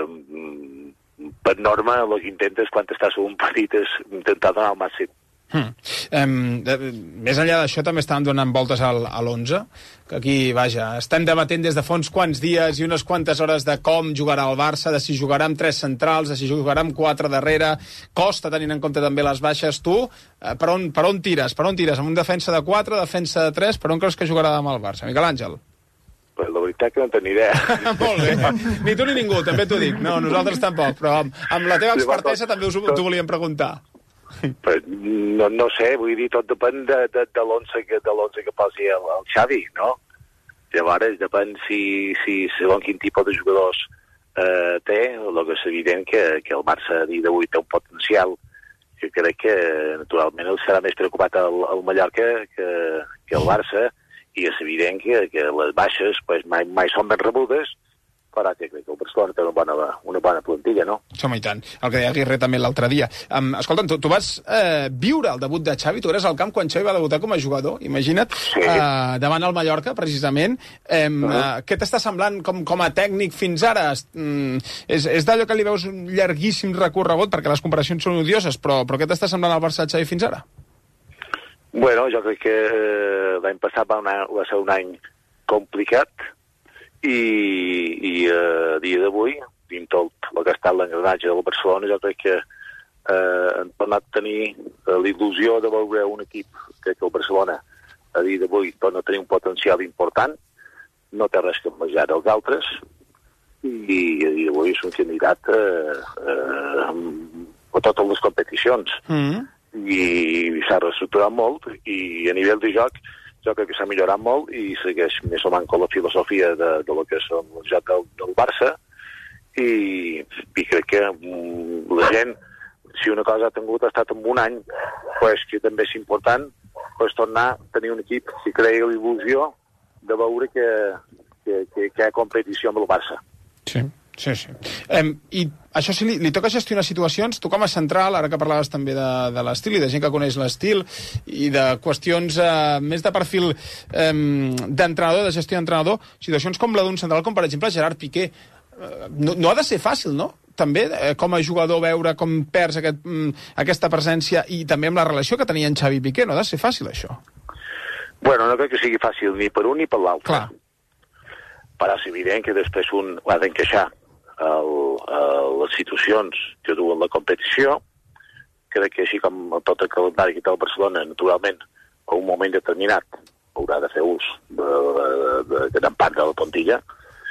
eh, per norma el que intentes quan estàs en un partit és intentar donar el màxim. Hmm. Um, de, més enllà d'això també estàvem donant voltes al, a l'onze, que aquí, vaja, estem debatent des de fa uns quants dies i unes quantes hores de com jugarà el Barça, de si jugarà amb tres centrals, de si jugarà amb quatre darrere, costa tenint en compte també les baixes. Tu, eh, per, on, per on tires? Per on tires? Amb un defensa de quatre, defensa de tres, per on creus que jugarà demà el Barça? Miquel Àngel? Pues la veritat que no tenc ni idea. Molt bé. Ni tu ni ningú, també t'ho dic. No, nosaltres tampoc, però amb, amb la teva expertesa també us, t'ho volíem preguntar. Pues no, no sé, vull dir, tot depèn de, de, de l'onze que, de l'onze que posi el, el Xavi, no? Llavors, depèn si, si segons quin tipus de jugadors eh, té, el que és evident que, que el Barça a dia d'avui té un potencial que crec que naturalment el serà més preocupat el, el Mallorca que, que el Barça, i és evident que, que les baixes pues, mai, mai són ben rebudes, però que crec que el Barcelona té una bona, una bona plantilla, no? Home, i tant. El que deia Aguirre també l'altre dia. Um, escolta'm, tu, tu vas eh, viure el debut de Xavi, tu eres al camp quan Xavi va debutar com a jugador, imagina't, sí. eh, davant el Mallorca, precisament. Eh, uh -huh. eh, què t'està semblant com, com a tècnic fins ara? Mm, és és d'allò que li veus un llarguíssim recorregut, perquè les comparacions són odioses, però, però què t'està semblant el Barça de Xavi fins ara? Bueno, jo crec que eh, l'any passat va, una, va ser un any complicat, i, i eh, a dia d'avui, dins tot el que ha estat l'engranatge del Barcelona, jo crec que eh, han tornat a tenir eh, l'il·lusió de veure un equip. Crec que el Barcelona a dia d'avui torna a tenir un potencial important, no té res que envejar dels altres, i a dia d'avui és un candidat eh, eh, a totes les competicions. Mm-hmm. I s'ha reestructurat molt, i a nivell de joc jo crec que s'ha millorat molt i segueix més o menys la filosofia de, de lo que és el joc del, del Barça, i, i crec que mm, la gent, si una cosa ha tingut ha estat en un any, pues, que també és important pues, tornar a tenir un equip que cregui l'il·lusió de veure que, que, que, que hi ha competició amb el Barça. Sí. Sí, sí. Um, I això sí, li, li toca gestionar situacions, tu com a central, ara que parlaves també de, de l'estil i de gent que coneix l'estil i de qüestions uh, més de perfil um, d'entrenador, de gestió d'entrenador, situacions com la d'un central, com per exemple Gerard Piqué. Uh, no, no ha de ser fàcil, no? També, eh, com a jugador, veure com perds aquest, mm, aquesta presència i també amb la relació que tenia en Xavi Piqué. No ha de ser fàcil, això. Bueno, no crec que sigui fàcil ni per un ni per l'altre. Clar. Però és evident que després un ha d'encaixar El, el, les situacions que duen la competició. Crec que així com tot el calendari que té el Barcelona, naturalment, a un moment determinat haurà de fer ús de, de, de, de gran part de la plantilla,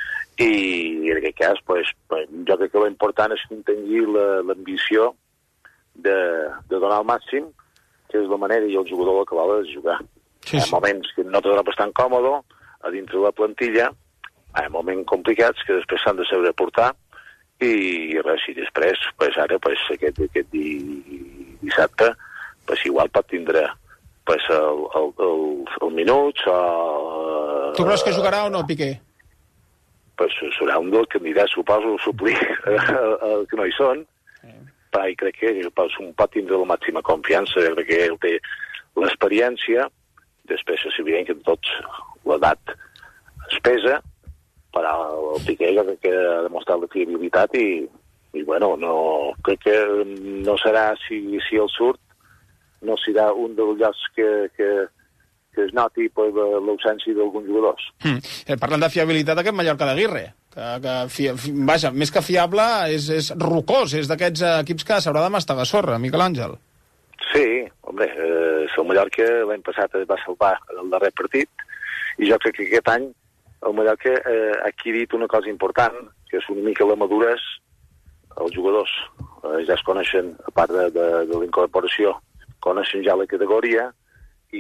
i en aquest cas pues, jo crec que l'important és entengir l'ambició de, de donar el màxim, que és la manera i el jugador que va de jugar. Sí, sí. Hi ha moments que no t'haurà bastant còmode a dintre de la plantilla, hi ha moments complicats que després s'han de saber portar, i res, i després, pues, ara, pues, aquest, aquest di, dissabte, pues, igual pot tindre pues, el, el, el, el minuts o... Tu creus que jugarà o no, Piqué? Pues serà un dels candidats, suposo, a suplir el que no hi són, però crec que pues, un pot tindre la màxima confiança, crec que ell té l'experiència, després és evident que tots l'edat es pesa, però el Piqué jo crec que ha demostrat la fiabilitat i, i bueno, no, crec que no serà, si, si el surt, no serà un dels llocs que, que, que es noti per l'ausència d'alguns jugadors. Mm. Eh, parlant de fiabilitat, aquest Mallorca d'Aguirre, que, que fi, fi, vaja, més que fiable, és, és rocós, és d'aquests equips que s'haurà de mastegar sorra, Miquel Àngel. Sí, home, eh, el Mallorca l'any passat es va salvar el darrer partit, i jo crec que aquest any el Mallorca eh, ha adquirit una cosa important, que és una mica la madurez. Els jugadors eh, ja es coneixen, a part de, de, de la incorporació, coneixen ja la categoria i,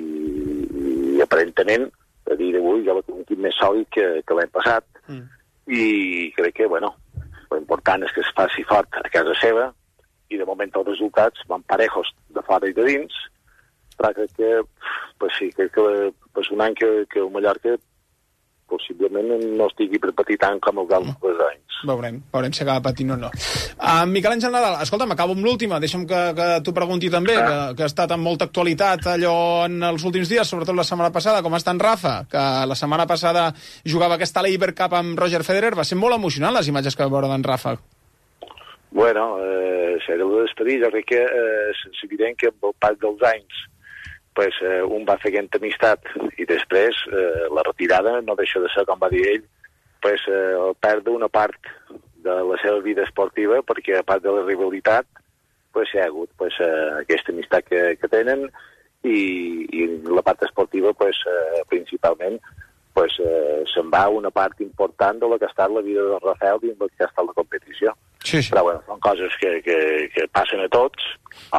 i aparentament, a dia d'avui, ja l'ha un equip més sòlid que, que l'any passat. Mm. I crec que, bueno, l'important és que es faci fort a casa seva, i de moment els resultats van parejos de fora i de dins, però crec que, pues sí, crec que pues un any que, que el Mallorca possiblement no estigui per patir tant com els altres anys. Veurem, veurem si acaba patint o no. Uh, Miquel Àngel Nadal, escolta'm, acabo amb l'última, deixa'm que, que t'ho pregunti també, ah. que, que ha estat amb molta actualitat allò en els últims dies, sobretot la setmana passada, com està en Rafa, que la setmana passada jugava aquesta Laver Cup amb Roger Federer, va ser molt emocionant les imatges que va veure d'en Rafa. Bueno, eh, serà de despedir, jo crec que eh, és evident que amb el pas dels anys pues, eh, un va fent amistat i després eh, la retirada no deixa de ser, com va dir ell, pues, eh, perdre una part de la seva vida esportiva, perquè a part de la rivalitat pues, hi ha hagut pues, eh, aquesta amistat que, que tenen, i, i la part esportiva pues, eh, principalment pues, eh, se'n va una part important de la que ha estat la vida de Rafael i de la que ha estat la competició. Sí, sí. Però bueno, són coses que, que, que passen a tots, o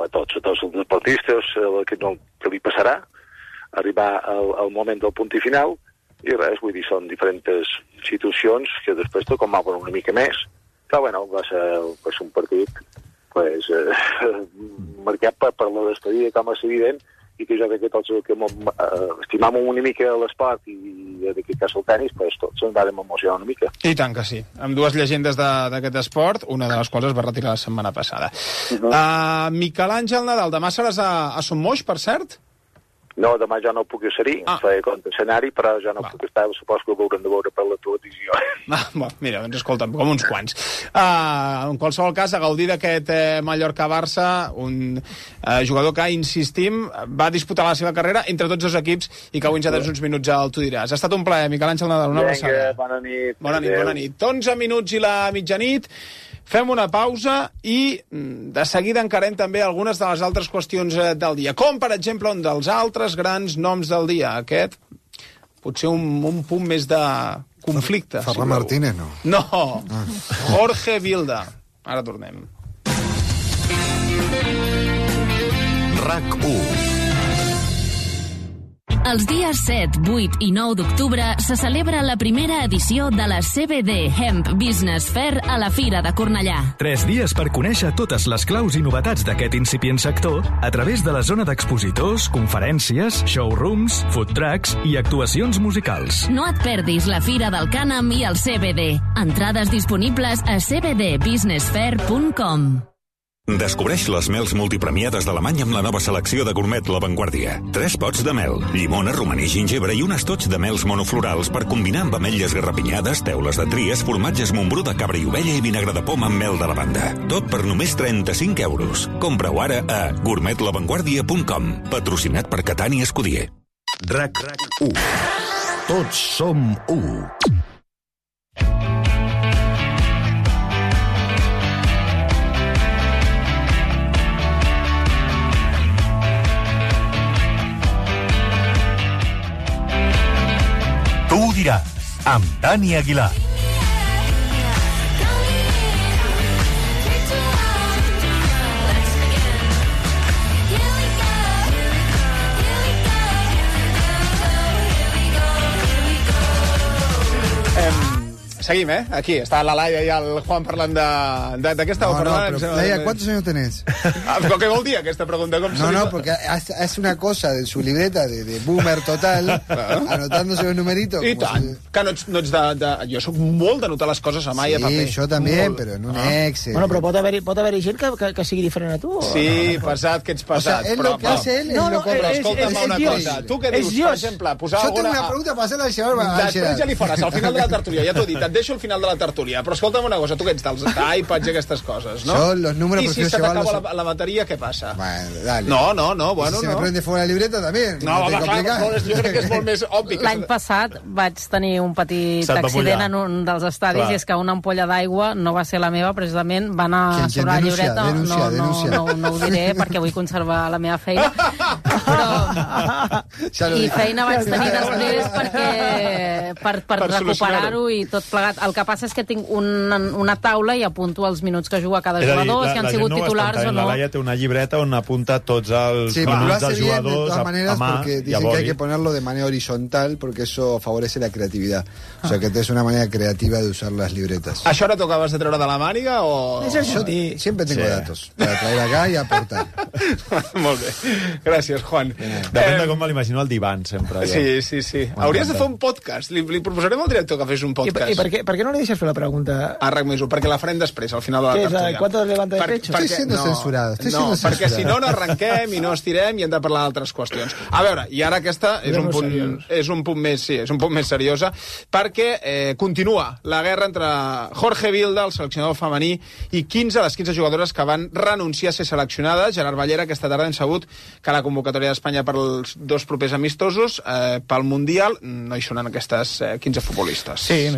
a tots, a tots els deportistes, el que, no, que li passarà, arribar al, al moment del punt i final, i res, vull dir, són diferents situacions que després te commouen una mica més, però bueno, va ser, va ser un partit pues, eh, marcat per, per la despedida, com és evident, i que jo crec que tots que uh, estimam una mica l'esport i en aquest cas el tenis, pues, tots ens vam emocionar una mica. I tant que sí. Amb dues llegendes d'aquest esport, una de les quals es va retirar la setmana passada. Uh -huh. uh, Miquel Àngel Nadal, demà seràs a, a Son Moix, per cert? No, demà jo no puc ser-hi, ah. faré contra escenari, però jo no Va. puc estar, suposo que ho haurem de veure per la televisió. Ah, bon, mira, doncs escolta'm, com uns quants. Uh, en qualsevol cas, a gaudir d'aquest eh, Mallorca-Barça, un eh, jugador que, insistim, va disputar la seva carrera entre tots dos equips i que avui ens ha tens uns minuts al Tu diràs. Ha estat un plaer, Miquel Àngel Nadal, una abraçada. Bona nit. Bona nit, bona nit. onze minuts i la mitjanit. Fem una pausa i de seguida encarem també algunes de les altres qüestions del dia. Com, per exemple, un dels altres grans noms del dia. Aquest, potser un, un punt més de conflicte. Ferran si Martínez, no? No, ah. Jorge Vilda. Ara tornem. RAC u. Els dies set, vuit i nou d'octubre se celebra la primera edició de la C B D Hemp Business Fair a la Fira de Cornellà. Tres dies per conèixer totes les claus i novetats d'aquest incipient sector a través de la zona d'expositors, conferències, showrooms, food trucks i actuacions musicals. No et perdis la Fira del Cànem i el C B D. Entrades disponibles a c b d business fair punt com. Descobreix les mels multipremiades d'Alemanya amb la nova selecció de Gourmet La Vanguardia. Tres pots de mel, llimona, romaní, gingebre i un estoig de mels monoflorals per combinar amb ametlles garrapinyades, teules de tries, formatges Montbrú de cabra i ovella i vinagre de poma amb mel de lavanda. Tot per només trenta-cinc euros. Compra-ho ara a gourmet la vanguardia punt com. Patrocinat per Catània Escudier. RAC u. Tots som u. Tu ho diràs, amb Dani Aguilar. Seguim, eh? Aquí està la Laia i el Juan parlant d'aquesta... No, no, pero, Laia, ¿cuántos años tenés? ¿Qué vol dir aquesta pregunta? Com no, no, porque es una cosa de su libreta de, de boomer total, anotándose los numeritos. I tant, si... que no ets, no ets de, de... Jo soc molt d'anotar les coses a mà i a paper. Sí, jo també, molt. Però en un ah. Excel. Bueno, però pot haver-hi pot haver gent que, que, que sigui diferent a tu? Sí, no? Pesat, que ets pesat. O sea, él lo que hace él es no, lo que... Però escolta'm una cosa. Tu què dius, per exemple? Posar jo tengo una pregunta para hacerla al Gerard. Després ja li faràs, al final de la tertúlia, ja t'ho he dit, et deixo al final de la tertúlia. Però escolta'm una cosa, tu que ets dels iPads i aquestes coses, no? Yo los números I si se t'acaba la, la bateria, què passa? Bueno, dale. No, no, no, bueno, si se no. me prende fuera la libreta, también. No, va, clar, jo crec que és molt més obvi. L'any passat vaig tenir un petit accident en un dels estadis i és que una ampolla d'aigua no va ser la meva, precisament va anar sobre la llibreta. Denuncia, no, denuncia. No, no, no ho diré perquè vull conservar la meva feina. Però... I feina vaig tenir després perquè per, per, per recuperar-ho i tot plegat. El que passa és que tinc una, una taula i apunto els minuts que juga cada jugador, si han sigut titulars o no. La Laia té una llibreta on apunta tots els sí, minuts dels bien, jugadors de todas maneras, a mà porque dicen que hay que ponerlo de manera horizontal porque eso favorece la creatividad. O sea, que es una manera creativa de usar las libretas. ¿Això ara t'ho acabes de treure de la màniga o...? Yo siempre tengo sí. datos para traer acá y aportar. Molt bé. Gràcies, Juan. Depèn de com me l'imagino al divan, sempre. Sí, sí, sí. Hauries de fer un podcast. Li, li proposarem al director que fes un podcast. I, i per, què, per què no li deixes fer la pregunta? A RAC més u, perquè la farem després, al final de la tertúlia. ¿Cuánto levanta de pecho? Estoy siendo no, censurado. Estoy no, siendo perquè censurado. si no, no arrenquem i no estirem i hem de parlar d'altres qüestions. A veure, i ara aquesta és un punt, és un punt més, sí, és un punt més seriosa, perquè eh, continua la guerra entre Jorge Vilda, el seleccionador femení, i quinze de les quinze jugadores que van renunciar a ser seleccionades. Gerard Ballera, aquesta tarda hem sabut que la convocatòria d'Espanya per als dos propers amistosos, eh, pel Mundial, no hi són aquestes eh, quinze futbolistes. Sí, no hi són aquestes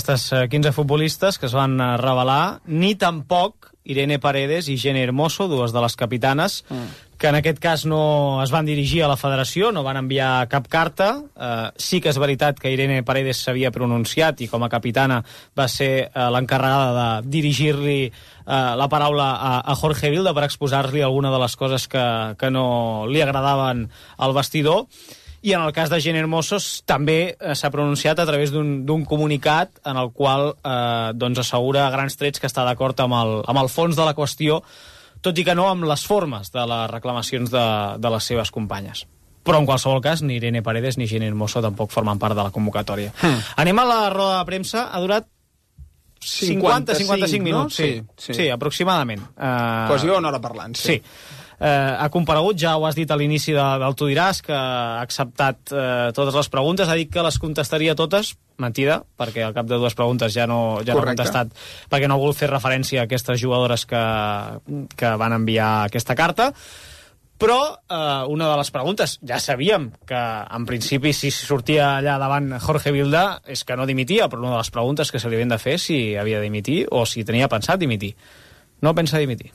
d'aquestes quinze futbolistes que es van revelar, ni tampoc Irene Paredes i Jenny Hermoso, dues de les capitanes, mm. que en aquest cas no es van dirigir a la federació, no van enviar cap carta. Eh, sí que és veritat que Irene Paredes s'havia pronunciat i com a capitana va ser eh, l'encarregada de dirigir-li eh, la paraula a, a Jorge Vilda per exposar-li alguna de les coses que, que no li agradaven al vestidor. I en el cas de Jenny Hermoso també s'ha pronunciat a través d'un comunicat en el qual eh, doncs assegura a grans trets que està d'acord amb, el, amb el fons de la qüestió, tot i que no amb les formes de les reclamacions de, de les seves companyes. Però en qualsevol cas, ni Irene Paredes ni Jenny Hermoso tampoc formen part de la convocatòria. Hmm. Anem a la roda de premsa. Ha durat cinquanta a cinquanta-cinc minuts. No? Sí, sí. sí, aproximadament. Uh, Quasi una hora parlant, sí. Sí. Eh, ha comparegut, ja ho has dit a l'inici de, del Tu diràs, que ha acceptat eh, totes les preguntes, ha dit que les contestaria totes, mentida, perquè al cap de dues preguntes ja no, ja no ha contestat, perquè no ha volgut fer referència a aquestes jugadores que, que van enviar aquesta carta. Però eh, una de les preguntes, ja sabíem que en principi si sortia allà davant Jorge Vilda és que no dimitia, però una de les preguntes que se li havien de fer si havia de dimitir o si tenia pensat dimitir. No pensa dimitir.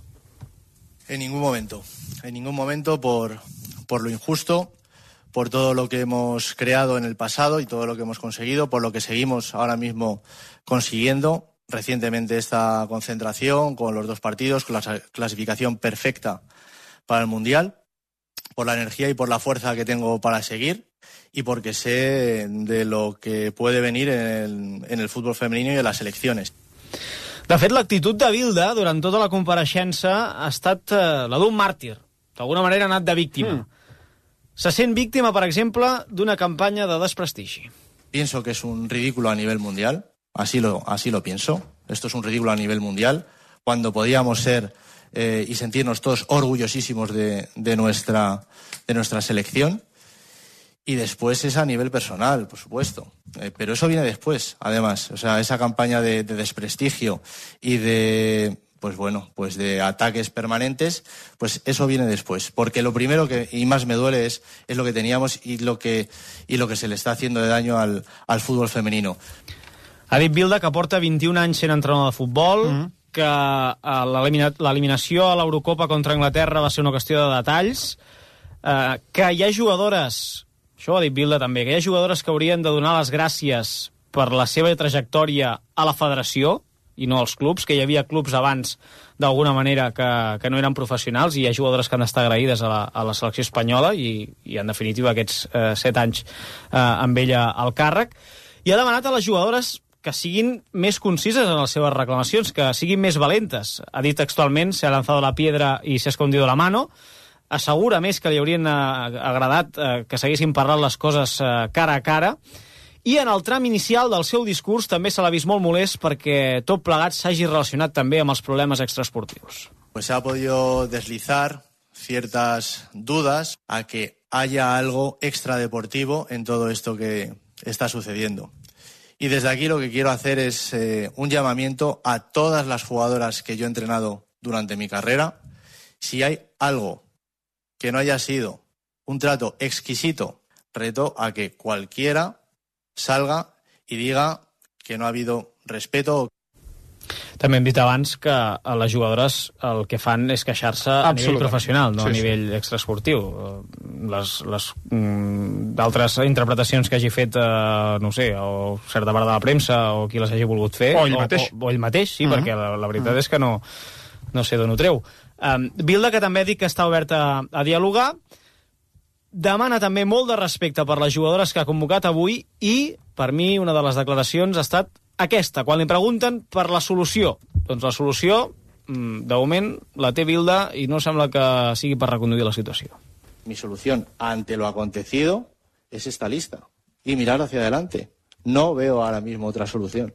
En ningún momento, en ningún momento por, por lo injusto, por todo lo que hemos creado en el pasado y todo lo que hemos conseguido, por lo que seguimos ahora mismo consiguiendo. Recientemente esta concentración con los dos partidos, con la clasificación perfecta para el Mundial, por la energía y por la fuerza que tengo para seguir y porque sé de lo que puede venir en el, en el fútbol femenino y en las selecciones. De fet, l'actitud de Vilda durant tota la compareixença ha estat eh, la d'un màrtir. D'alguna manera ha anat de víctima. Mm. Se sent víctima, per exemple, d'una campanya de desprestigi. Pienso que es un ridículo a nivel mundial. Así lo, así lo pienso. Esto es un ridículo a nivel mundial. Cuando podíamos ser eh, y sentirnos todos orgullosísimos de, de, nuestra, de nuestra selección. Y después es a nivel personal, por supuesto. Eh, pero eso viene después, además. O sea, esa campaña de, de desprestigio y de, pues bueno, pues de ataques permanentes, pues eso viene después. Porque lo primero que y más me duele es, es lo que teníamos y lo que, y lo que se le está haciendo de daño al, al fútbol femenino. Ha dit Vilda que porta vint-i-un anys sent entrenador de futbol, mm-hmm. que l'eliminació a l'Eurocopa contra Anglaterra va ser una qüestió de detalls, eh, que hi ha jugadores... Això ho ha dit Vilda també, que hi ha jugadores que haurien de donar les gràcies per la seva trajectòria a la federació i no als clubs, que hi havia clubs abans d'alguna manera que, que no eren professionals i hi ha jugadores que han d'estar agraïdes a la, a la selecció espanyola i, i en definitiva aquests eh, set anys eh, amb ella al càrrec. I ha demanat a les jugadores que siguin més concises en les seves reclamacions, que siguin més valentes. Ha dit textualment, se ha lanzado la piedra i se ha escondido la mano. Assegura més que li haurien eh, agradat eh, que s'haguessin parlat les coses eh, cara a cara. I en el tram inicial del seu discurs també se l'ha vist molt molest perquè tot plegat s'hagi relacionat també amb els problemes extraesportius. Pues se ha podido deslizar ciertas dudas a que haya algo extradeportivo en todo esto que está sucediendo. Y desde aquí lo que quiero hacer es eh, un llamamiento a todas las jugadoras que yo he entrenado durante mi carrera. Si hay algo que no haya sido un trato exquisito, reto a que cualquiera salga y diga que no ha habido respeto. També hem dit abans que a les jugadores el que fan és queixar-se a nivell professional, no sí, a nivell sí. extraesportiu. Les, les mm, altres interpretacions que hagi fet, eh, no sé, o certa part de la premsa, o qui les hagi volgut fer... O ell mateix. O, o ell mateix, sí, uh -huh. perquè la, la veritat uh -huh. és que no, no sé d'on ho treu. Um, Vilda, que també ha dit que està oberta a, a dialogar, demana també molt de respecte per les jugadores que ha convocat avui i, per mi, una de les declaracions ha estat aquesta, quan li pregunten per la solució. Doncs la solució, de moment, la té Vilda i no sembla que sigui per reconduir la situació. Mi solución ante lo acontecido es esta lista y mirar hacia adelante. No veo ahora mismo otra solución.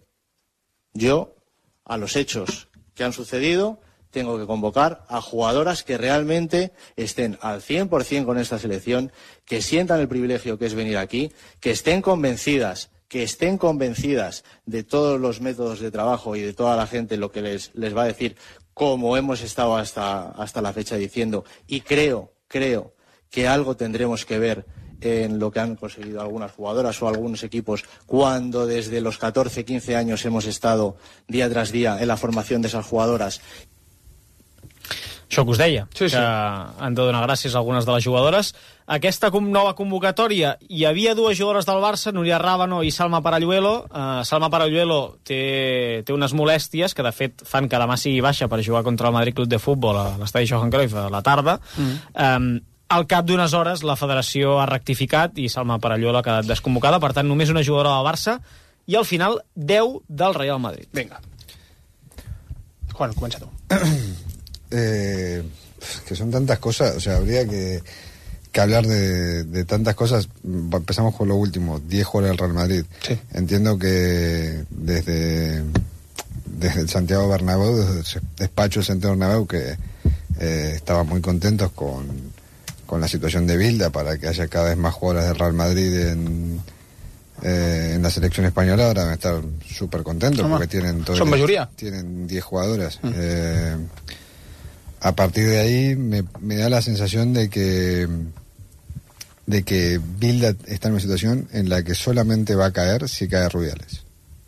Yo, a los hechos que han sucedido, tengo que convocar a jugadoras que realmente estén al cien por ciento con esta selección, que sientan el privilegio que es venir aquí, que estén convencidas que estén convencidas de todos los métodos de trabajo y de toda la gente lo que les, les va a decir, como hemos estado hasta, hasta la fecha diciendo, y creo, creo que algo tendremos que ver en lo que han conseguido algunas jugadoras o algunos equipos cuando desde los catorce, quince años hemos estado día tras día en la formación de esas jugadoras. Això que us deia, sí, sí. que han de donar gràcies a algunes de les jugadores. Aquesta nova convocatòria, hi havia dues jugadores del Barça, Núria Rábano i Salma Paralluelo. Uh, Salma Paralluelo té, té unes molèsties que, de fet, fan que demà sigui baixa per jugar contra el Madrid Club de Futbol a l'estadi Johan Cruyff a la tarda. Mm. Um, al cap d'unes hores, la federació ha rectificat i Salma Paralluelo ha quedat desconvocada. Per tant, només una jugadora del Barça i, al final, deu del Real Madrid. Vinga. Juan, comença tu. Eh, que son tantas cosas, o sea, habría que, que hablar de, de tantas cosas. Empezamos con lo último, diez jugadores del Real Madrid. Sí. Entiendo que desde, desde el Santiago Bernabéu, desde el despacho del Santiago Bernabéu, que eh, estaban muy contentos con, con la situación de Bilda para que haya cada vez más jugadores del Real Madrid en, eh, en la selección española. Ahora van a estar súper contentos porque tienen todo. ¿Son mayoría? Tienen diez jugadoras. Mm. Eh, A partir de ahí me, me da la sensación de que de que Bilda está en una situación en la que solamente va a caer si cae Rubiales.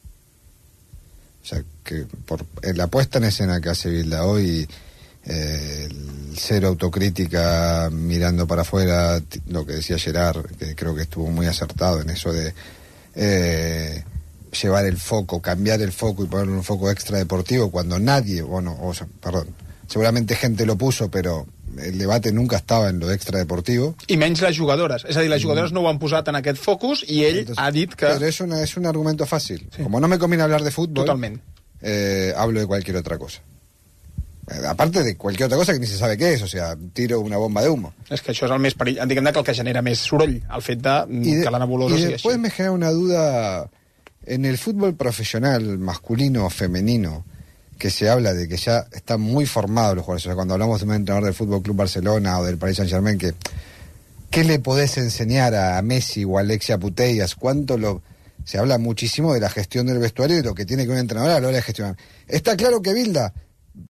O sea, que por la puesta en escena que hace Bilda hoy, eh, el cero autocrítica mirando para afuera, lo que decía Gerard, que creo que estuvo muy acertado en eso de eh, llevar el foco, cambiar el foco y ponerle un foco extra deportivo cuando nadie, bueno, o sea, perdón, seguramente gente lo puso, però el debate nunca estava en lo extradeportivo. I menys les jugadores. És a dir, les jugadores no ho han posat en aquest focus i ell Entonces, ha dit que... Pero es, una, es un argumento fácil. Sí. Como no me conviene hablar de fútbol, Totalment. Eh, hablo de cualquier otra cosa. Eh, aparte de cualquier otra cosa que ni se sabe qué es, o sea, tiro una bomba de humo. És que això és el més perill, diguem que el que genera més soroll, el fet de, de que la nebulosa sigui així. Y después me genera una duda en el fútbol profesional, masculino o femenino, que se habla de que ya están muy formados los jugadores. O sea, cuando hablamos de un entrenador del Fútbol Club Barcelona o del Paris Saint-Germain, que ¿qué le podés enseñar a Messi o a Alexia Putellas? ¿Cuánto lo...? Se habla muchísimo de la gestión del vestuario y de lo que tiene que un entrenador a la hora de gestionar. Está claro que Bilda